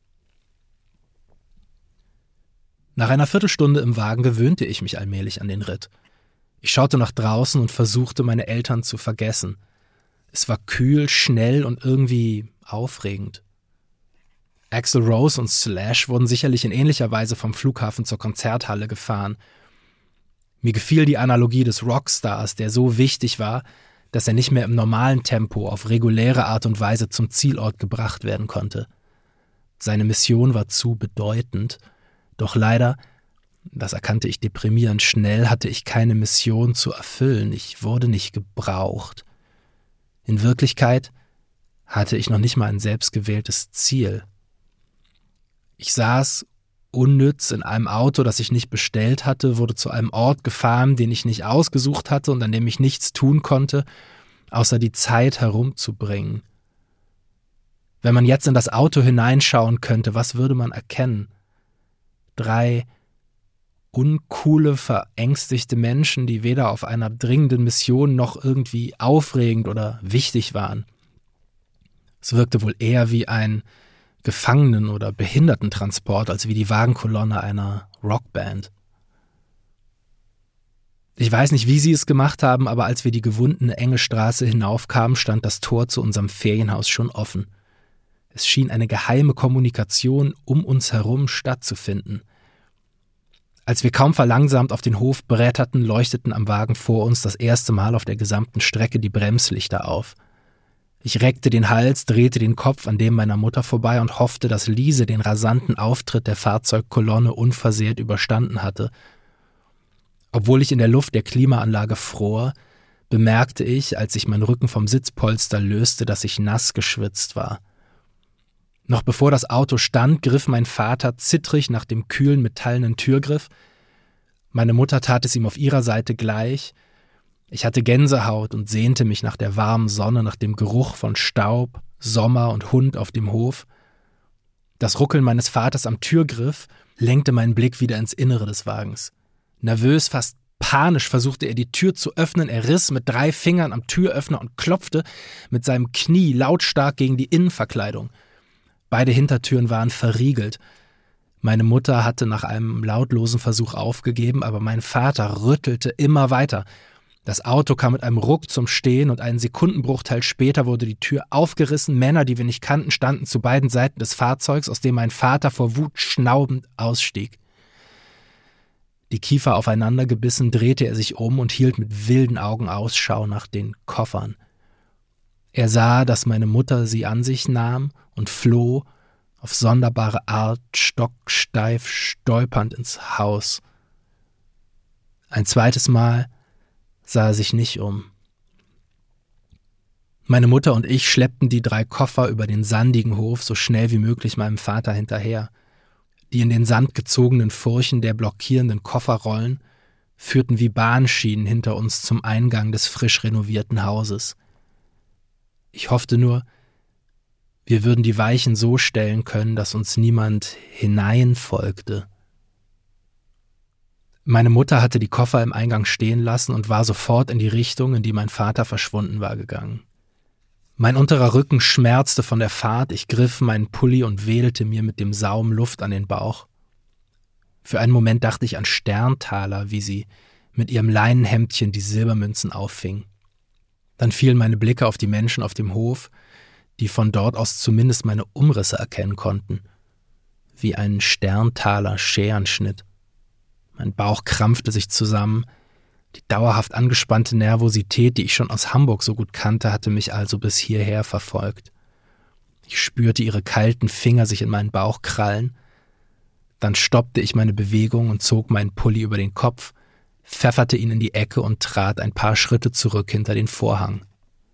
Speaker 2: Nach einer Viertelstunde im Wagen gewöhnte ich mich allmählich an den Ritt. Ich schaute nach draußen und versuchte, meine Eltern zu vergessen. Es war kühl, schnell und irgendwie aufregend. Axl Rose und Slash wurden sicherlich in ähnlicher Weise vom Flughafen zur Konzerthalle gefahren. Mir gefiel die Analogie des Rockstars, der so wichtig war, dass er nicht mehr im normalen Tempo auf reguläre Art und Weise zum Zielort gebracht werden konnte. Seine Mission war zu bedeutend, doch leider, das erkannte ich deprimierend schnell, hatte ich keine Mission zu erfüllen, ich wurde nicht gebraucht. In Wirklichkeit hatte ich noch nicht mal ein selbstgewähltes Ziel. Ich saß unnütz in einem Auto, das ich nicht bestellt hatte, wurde zu einem Ort gefahren, den ich nicht ausgesucht hatte und an dem ich nichts tun konnte, außer die Zeit herumzubringen. Wenn man jetzt in das Auto hineinschauen könnte, was würde man erkennen? 3 uncoole, verängstigte Menschen, die weder auf einer dringenden Mission noch irgendwie aufregend oder wichtig waren. Es wirkte wohl eher wie ein Gefangenen- oder Behindertentransport als wie die Wagenkolonne einer Rockband. Ich weiß nicht, wie sie es gemacht haben, aber als wir die gewundene enge Straße hinaufkamen, stand das Tor zu unserem Ferienhaus schon offen. Es schien eine geheime Kommunikation um uns herum stattzufinden. Als wir kaum verlangsamt auf den Hof bretterten, leuchteten am Wagen vor uns das erste Mal auf der gesamten Strecke die Bremslichter auf. Ich reckte den Hals, drehte den Kopf an dem meiner Mutter vorbei und hoffte, dass Lise den rasanten Auftritt der Fahrzeugkolonne unversehrt überstanden hatte. Obwohl ich in der Luft der Klimaanlage fror, bemerkte ich, als ich meinen Rücken vom Sitzpolster löste, dass ich nass geschwitzt war. Noch bevor das Auto stand, griff mein Vater zittrig nach dem kühlen metallenen Türgriff. Meine Mutter tat es ihm auf ihrer Seite gleich. Ich hatte Gänsehaut und sehnte mich nach der warmen Sonne, nach dem Geruch von Staub, Sommer und Hund auf dem Hof. Das Ruckeln meines Vaters am Türgriff lenkte meinen Blick wieder ins Innere des Wagens. Nervös, fast panisch versuchte er, die Tür zu öffnen. Er riss mit 3 Fingern am Türöffner und klopfte mit seinem Knie lautstark gegen die Innenverkleidung. Beide Hintertüren waren verriegelt. Meine Mutter hatte nach einem lautlosen Versuch aufgegeben, aber mein Vater rüttelte immer weiter. Das Auto kam mit einem Ruck zum Stehen und einen Sekundenbruchteil später wurde die Tür aufgerissen. Männer, die wir nicht kannten, standen zu beiden Seiten des Fahrzeugs, aus dem mein Vater vor Wut schnaubend ausstieg. Die Kiefer aufeinander gebissen, drehte er sich um und hielt mit wilden Augen Ausschau nach den Koffern. Er sah, dass meine Mutter sie an sich nahm und floh, auf sonderbare Art stocksteif stolpernd ins Haus. Ein zweites Mal sah er sich nicht um. Meine Mutter und ich schleppten die 3 Koffer über den sandigen Hof so schnell wie möglich meinem Vater hinterher. Die in den Sand gezogenen Furchen der blockierenden Kofferrollen führten wie Bahnschienen hinter uns zum Eingang des frisch renovierten Hauses. Ich hoffte nur, wir würden die Weichen so stellen können, dass uns niemand hineinfolgte. Meine Mutter hatte die Koffer im Eingang stehen lassen und war sofort in die Richtung, in die mein Vater verschwunden war, gegangen. Mein unterer Rücken schmerzte von der Fahrt, ich griff meinen Pulli und wedelte mir mit dem Saum Luft an den Bauch. Für einen Moment dachte ich an Sterntaler, wie sie mit ihrem Leinenhemdchen die Silbermünzen auffing. Dann fielen meine Blicke auf die Menschen auf dem Hof, die von dort aus zumindest meine Umrisse erkennen konnten, wie ein Sterntaler Scherenschnitt. Mein Bauch krampfte sich zusammen. Die dauerhaft angespannte Nervosität, die ich schon aus Hamburg so gut kannte, hatte mich also bis hierher verfolgt. Ich spürte ihre kalten Finger sich in meinen Bauch krallen. Dann stoppte ich meine Bewegung und zog meinen Pulli über den Kopf, pfefferte ihn in die Ecke und trat ein paar Schritte zurück hinter den Vorhang.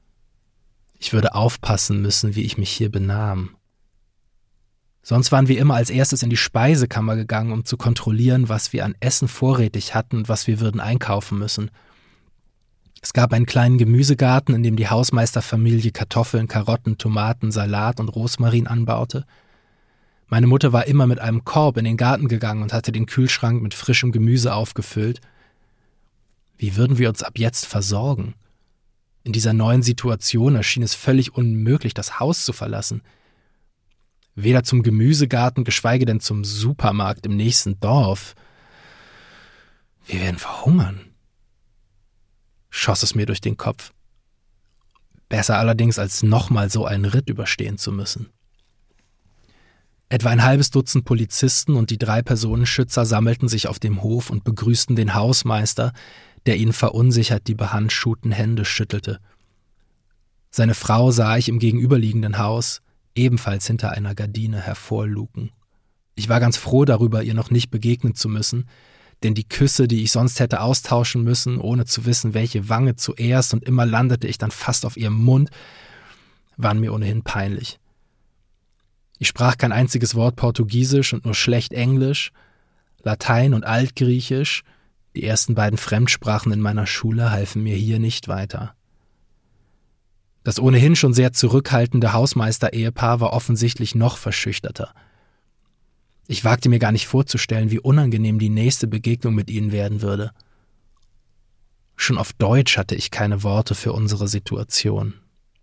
Speaker 2: Ich würde aufpassen müssen, wie ich mich hier benahm. Sonst waren wir immer als erstes in die Speisekammer gegangen, um zu kontrollieren, was wir an Essen vorrätig hatten und was wir würden einkaufen müssen. Es gab einen kleinen Gemüsegarten, in dem die Hausmeisterfamilie Kartoffeln, Karotten, Tomaten, Salat und Rosmarin anbaute. Meine Mutter war immer mit einem Korb in den Garten gegangen und hatte den Kühlschrank mit frischem Gemüse aufgefüllt. Wie würden wir uns ab jetzt versorgen? In dieser neuen Situation erschien es völlig unmöglich, das Haus zu verlassen. Weder zum Gemüsegarten, geschweige denn zum Supermarkt im nächsten Dorf. Wir werden verhungern, schoss es mir durch den Kopf. Besser allerdings, als nochmal so einen Ritt überstehen zu müssen. Etwa ein halbes Dutzend Polizisten und die 3 Personenschützer sammelten sich auf dem Hof und begrüßten den Hausmeister, der ihnen verunsichert die behandschuhten Hände schüttelte. Seine Frau sah ich im gegenüberliegenden Haus, ebenfalls hinter einer Gardine hervorluken. Ich war ganz froh darüber, ihr noch nicht begegnen zu müssen, denn die Küsse, die ich sonst hätte austauschen müssen, ohne zu wissen, welche Wange zuerst, und immer landete ich dann fast auf ihrem Mund, waren mir ohnehin peinlich. Ich sprach kein einziges Wort Portugiesisch und nur schlecht Englisch, Latein und Altgriechisch. Die ersten beiden Fremdsprachen in meiner Schule halfen mir hier nicht weiter. Das ohnehin schon sehr zurückhaltende Hausmeister-Ehepaar war offensichtlich noch verschüchterter. Ich wagte mir gar nicht vorzustellen, wie unangenehm die nächste Begegnung mit ihnen werden würde. Schon auf Deutsch hatte ich keine Worte für unsere Situation.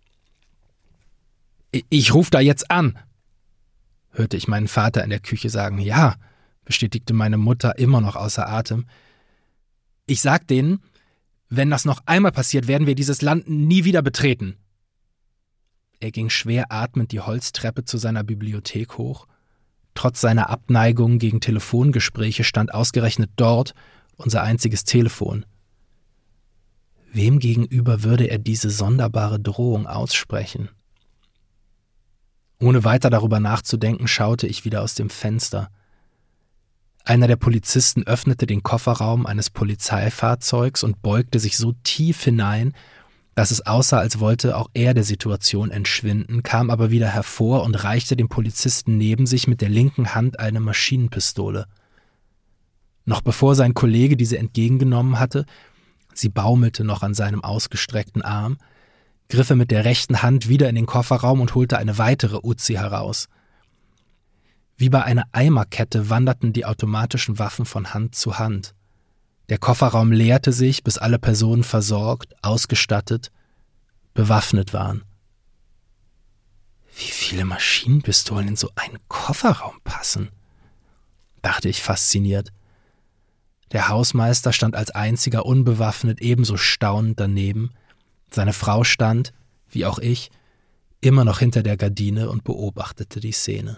Speaker 2: »Ich ruf da jetzt an«, hörte ich meinen Vater in der Küche sagen. »Ja«, bestätigte meine Mutter immer noch außer Atem. »Ich sag denen, wenn das noch einmal passiert, werden wir dieses Land nie wieder betreten.« Er ging schwer atmend die Holztreppe zu seiner Bibliothek hoch. Trotz seiner Abneigung gegen Telefongespräche stand ausgerechnet dort unser einziges Telefon. Wem gegenüber würde er diese sonderbare Drohung aussprechen? Ohne weiter darüber nachzudenken, schaute ich wieder aus dem Fenster. Einer der Polizisten öffnete den Kofferraum eines Polizeifahrzeugs und beugte sich so tief hinein, dass es aussah, als wollte auch er der Situation entschwinden, kam aber wieder hervor und reichte dem Polizisten neben sich mit der linken Hand eine Maschinenpistole. Noch bevor sein Kollege diese entgegengenommen hatte, sie baumelte noch an seinem ausgestreckten Arm, griff er mit der rechten Hand wieder in den Kofferraum und holte eine weitere Uzi heraus. Wie bei einer Eimerkette wanderten die automatischen Waffen von Hand zu Hand. Der Kofferraum leerte sich, bis alle Personen versorgt, ausgestattet, bewaffnet waren. Wie viele Maschinenpistolen in so einen Kofferraum passen, dachte ich fasziniert. Der Hausmeister stand als einziger unbewaffnet ebenso staunend daneben. Seine Frau stand, wie auch ich, immer noch hinter der Gardine und beobachtete die Szene.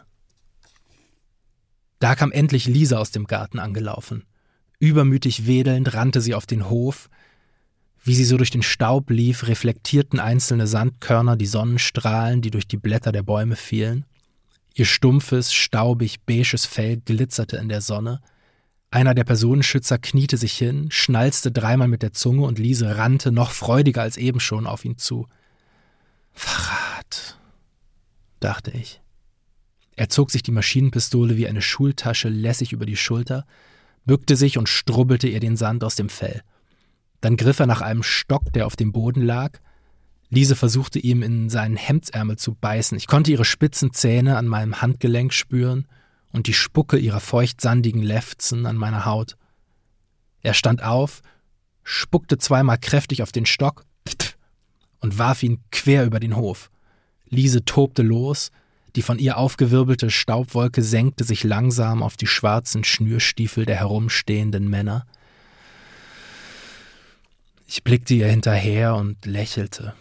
Speaker 2: Da kam endlich Lisa aus dem Garten angelaufen. Übermütig wedelnd rannte sie auf den Hof. Wie sie so durch den Staub lief, reflektierten einzelne Sandkörner die Sonnenstrahlen, die durch die Blätter der Bäume fielen. Ihr stumpfes, staubig-beiges Fell glitzerte in der Sonne. Einer der Personenschützer kniete sich hin, schnalzte dreimal mit der Zunge und Lise rannte, noch freudiger als eben schon, auf ihn zu. Verrat, dachte ich. Er zog sich die Maschinenpistole wie eine Schultasche lässig über die Schulter, bückte sich und strubbelte ihr den Sand aus dem Fell. Dann griff er nach einem Stock, der auf dem Boden lag. Lise versuchte ihm in seinen Hemdsärmel zu beißen. Ich konnte ihre spitzen Zähne an meinem Handgelenk spüren und die Spucke ihrer feuchtsandigen Lefzen an meiner Haut. Er stand auf, spuckte zweimal kräftig auf den Stock und warf ihn quer über den Hof. Lise tobte los, die von ihr aufgewirbelte Staubwolke senkte sich langsam auf die schwarzen Schnürstiefel der herumstehenden Männer. Ich blickte ihr hinterher und lächelte.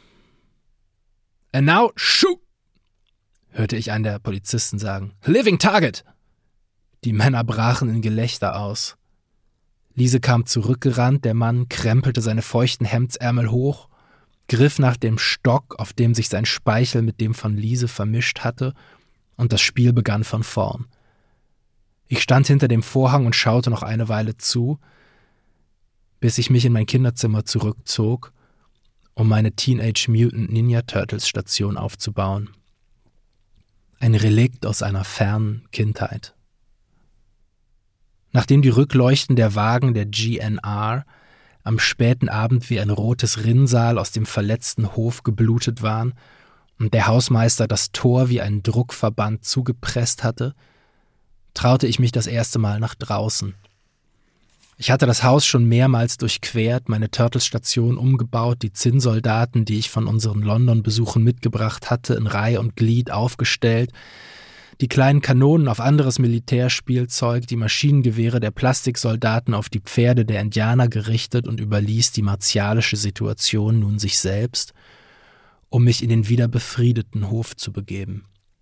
Speaker 2: »And now shoot!« hörte ich einen der Polizisten sagen. »Living target!« Die Männer brachen in Gelächter aus. Lise kam zurückgerannt, der Mann krempelte seine feuchten Hemdsärmel hoch, griff nach dem Stock, auf dem sich sein Speichel mit dem von Lise vermischt hatte, und das Spiel begann von vorn. Ich stand hinter dem Vorhang und schaute noch eine Weile zu, bis ich mich in mein Kinderzimmer zurückzog um meine Teenage Mutant Ninja Turtles Station aufzubauen. Ein Relikt aus einer fernen Kindheit. Nachdem die Rückleuchten der Wagen der GNR am späten Abend wie ein rotes Rinnsal aus dem verletzten Hof geblutet waren und der Hausmeister das Tor wie ein Druckverband zugepresst hatte, traute ich mich das erste Mal nach draußen. Ich hatte das Haus schon mehrmals durchquert, meine Turtles-Station umgebaut, die Zinnsoldaten, die ich von unseren London-Besuchen mitgebracht hatte, in Reihe und Glied aufgestellt, die kleinen Kanonen auf anderes Militärspielzeug, die Maschinengewehre der Plastiksoldaten auf die Pferde der Indianer gerichtet und überließ die martialische Situation nun sich selbst, um mich in den wieder befriedeten Hof zu begeben.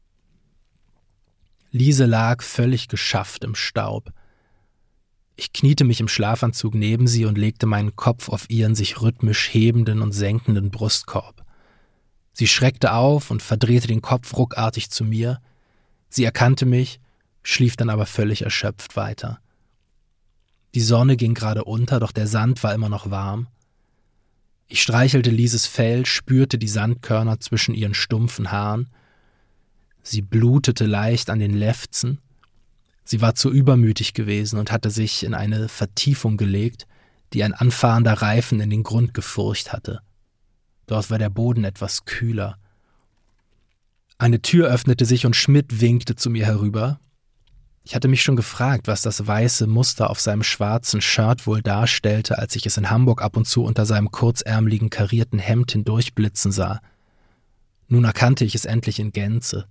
Speaker 2: Lise lag völlig geschafft im Staub. Ich kniete mich im Schlafanzug neben sie und legte meinen Kopf auf ihren sich rhythmisch hebenden und senkenden Brustkorb. Sie schreckte auf und verdrehte den Kopf ruckartig zu mir. Sie erkannte mich, schlief dann aber völlig erschöpft weiter. Die Sonne ging gerade unter, doch der Sand war immer noch warm. Ich streichelte Lises Fell, spürte die Sandkörner zwischen ihren stumpfen Haaren. Sie blutete leicht an den Lefzen. Sie war zu übermütig gewesen und hatte sich in eine Vertiefung gelegt, die ein anfahrender Reifen in den Grund gefurcht hatte. Dort war der Boden etwas kühler. Eine Tür öffnete sich und Schmidt winkte zu mir herüber. Ich hatte mich schon gefragt, was das weiße Muster auf seinem schwarzen Shirt wohl darstellte, als ich es in Hamburg ab und zu unter seinem kurzärmeligen karierten Hemd hindurchblitzen sah. Nun erkannte ich es endlich in Gänze.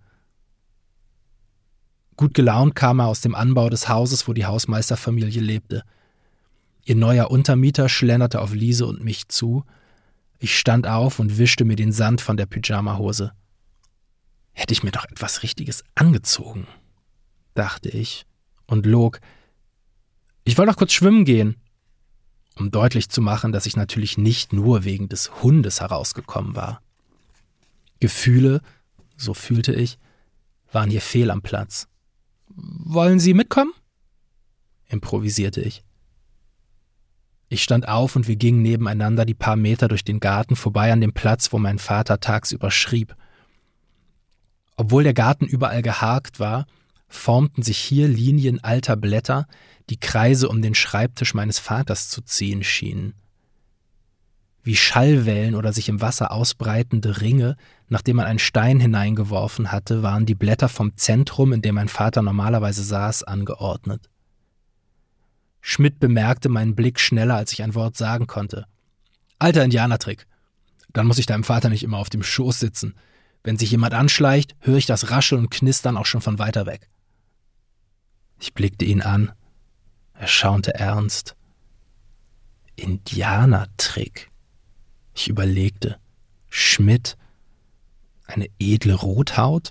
Speaker 2: Gut gelaunt kam er aus dem Anbau des Hauses, wo die Hausmeisterfamilie lebte. Ihr neuer Untermieter schlenderte auf Lise und mich zu. Ich stand auf und wischte mir den Sand von der Pyjamahose. Hätte ich mir doch etwas Richtiges angezogen, dachte ich und log. Ich wollte noch kurz schwimmen gehen, um deutlich zu machen, dass ich natürlich nicht nur wegen des Hundes herausgekommen war. Gefühle, so fühlte ich, waren hier fehl am Platz. »Wollen Sie mitkommen?« improvisierte ich. Ich stand auf und wir gingen nebeneinander die paar Meter durch den Garten vorbei an dem Platz, wo mein Vater tagsüber schrieb. Obwohl der Garten überall geharkt war, formten sich hier Linien alter Blätter, die Kreise um den Schreibtisch meines Vaters zu ziehen schienen. Wie Schallwellen oder sich im Wasser ausbreitende Ringe, nachdem man einen Stein hineingeworfen hatte, waren die Blätter vom Zentrum, in dem mein Vater normalerweise saß, angeordnet. Schmidt bemerkte meinen Blick schneller, als ich ein Wort sagen konnte. »Alter Indianertrick. Dann muss ich deinem Vater nicht immer auf dem Schoß sitzen. Wenn sich jemand anschleicht, höre ich das Rascheln und Knistern auch schon von weiter weg.« Ich blickte ihn an. Er schaunte ernst. »Indianertrick?« Ich überlegte. Schmidt? Eine edle Rothaut?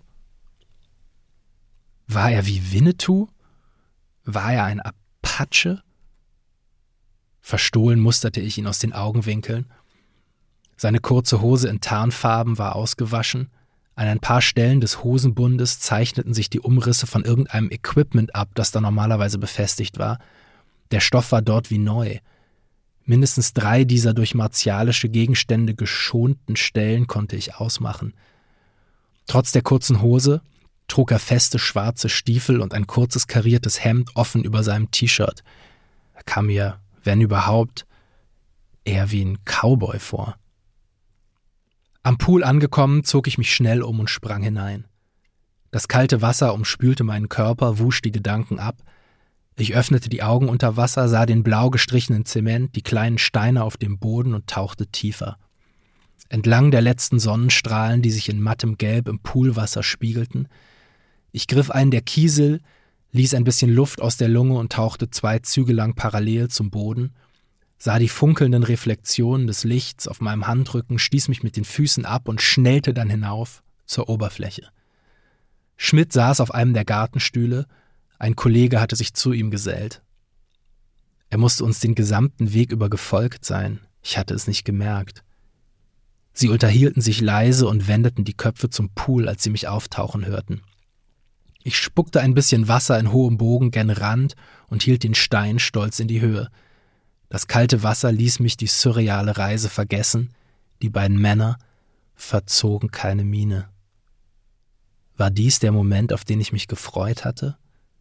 Speaker 2: War er wie Winnetou? War er ein Apache? Verstohlen musterte ich ihn aus den Augenwinkeln. Seine kurze Hose in Tarnfarben war ausgewaschen. An ein paar Stellen des Hosenbundes zeichneten sich die Umrisse von irgendeinem Equipment ab, das da normalerweise befestigt war. Der Stoff war dort wie neu. Mindestens 3 dieser durch martialische Gegenstände geschonten Stellen konnte ich ausmachen. Trotz der kurzen Hose trug er feste schwarze Stiefel und ein kurzes kariertes Hemd offen über seinem T-Shirt. Er kam mir, wenn überhaupt, eher wie ein Cowboy vor. Am Pool angekommen, zog ich mich schnell um und sprang hinein. Das kalte Wasser umspülte meinen Körper, wusch die Gedanken ab. Ich öffnete die Augen unter Wasser, sah den blau gestrichenen Zement, die kleinen Steine auf dem Boden und tauchte tiefer. Entlang der letzten Sonnenstrahlen, die sich in mattem Gelb im Poolwasser spiegelten. Ich griff einen der Kiesel, ließ ein bisschen Luft aus der Lunge und tauchte 2 Züge lang parallel zum Boden, sah die funkelnden Reflexionen des Lichts auf meinem Handrücken, stieß mich mit den Füßen ab und schnellte dann hinauf zur Oberfläche. Schmidt saß auf einem der Gartenstühle, ein Kollege hatte sich zu ihm gesellt. Er musste uns den gesamten Weg über gefolgt sein, ich hatte es nicht gemerkt. Sie unterhielten sich leise und wendeten die Köpfe zum Pool, als sie mich auftauchen hörten. Ich spuckte ein bisschen Wasser in hohem Bogen gen Rand und hielt den Stein stolz in die Höhe. Das kalte Wasser ließ mich die surreale Reise vergessen, Die beiden Männer verzogen keine Miene. War dies der Moment, auf den ich mich gefreut hatte?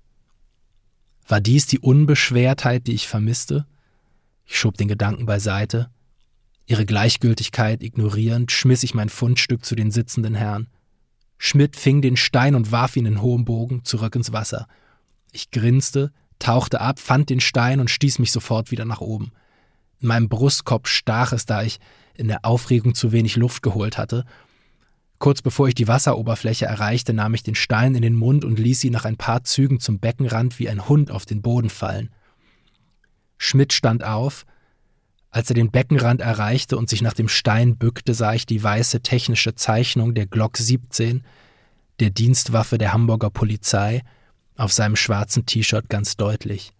Speaker 2: War dies die Unbeschwertheit, die ich vermisste? Ich schob den Gedanken beiseite. Ihre Gleichgültigkeit ignorierend, schmiss ich mein Fundstück zu den sitzenden Herren. Schmidt fing den Stein und warf ihn in hohem Bogen zurück ins Wasser. Ich grinste, tauchte ab, fand den Stein und stieß mich sofort wieder nach oben. In meinem Brustkorb stach es, da ich in der Aufregung zu wenig Luft geholt hatte. Kurz bevor ich die Wasseroberfläche erreichte, nahm ich den Stein in den Mund und ließ ihn nach ein paar Zügen zum Beckenrand wie ein Hund auf den Boden fallen. Schmidt stand auf. Als er den Beckenrand erreichte und sich nach dem Stein bückte, sah ich die weiße technische Zeichnung der Glock 17, der Dienstwaffe der Hamburger Polizei, auf seinem schwarzen T-Shirt ganz deutlich.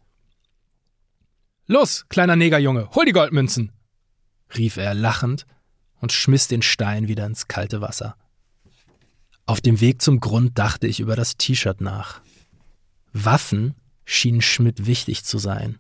Speaker 2: »Los, kleiner Negerjunge, hol die Goldmünzen«, rief er lachend und schmiss den Stein wieder ins kalte Wasser. Auf dem Weg zum Grund dachte ich über das T-Shirt nach. Waffen schienen Schmidt wichtig zu sein.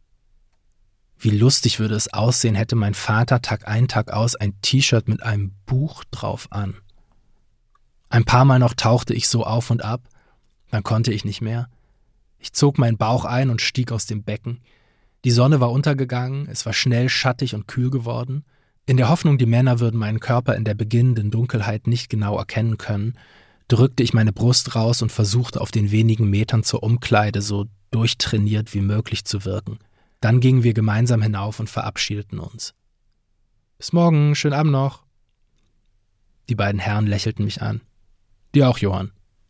Speaker 2: Wie lustig würde es aussehen, hätte mein Vater Tag ein, Tag aus ein T-Shirt mit einem Buch drauf an. Ein paar Mal noch tauchte ich so auf und ab, dann konnte ich nicht mehr. Ich zog meinen Bauch ein und stieg aus dem Becken. Die Sonne war untergegangen, es war schnell schattig und kühl geworden. In der Hoffnung, die Männer würden meinen Körper in der beginnenden Dunkelheit nicht genau erkennen können, drückte ich meine Brust raus und versuchte auf den wenigen Metern zur Umkleide so durchtrainiert wie möglich zu wirken. Dann gingen wir gemeinsam hinauf und verabschiedeten uns. »Bis morgen, schönen Abend noch.« Die beiden Herren lächelten mich an. »Dir auch, Johann.«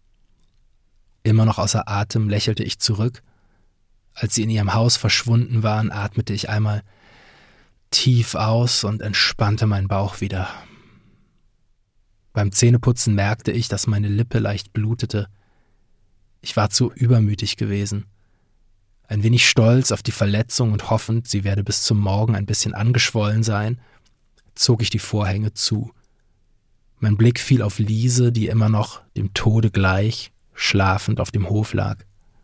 Speaker 2: Immer noch außer Atem lächelte ich zurück. Als sie in ihrem Haus verschwunden waren, atmete ich einmal tief aus und entspannte meinen Bauch wieder. Beim Zähneputzen merkte ich, dass meine Lippe leicht blutete. Ich war zu übermütig gewesen. Ein wenig stolz auf die Verletzung und hoffend, sie werde bis zum Morgen ein bisschen angeschwollen sein, zog ich die Vorhänge zu. Mein Blick fiel auf Liese, die immer noch dem Tode gleich, schlafend auf dem Hof lag.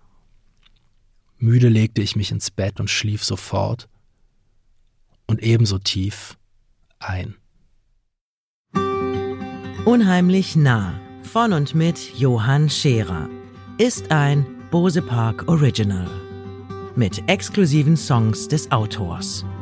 Speaker 2: Müde legte ich mich ins Bett und schlief sofort und ebenso tief ein.
Speaker 1: Unheimlich nah von und mit Johann Scherer ist ein Bose Park Original mit exklusiven Songs des Autors.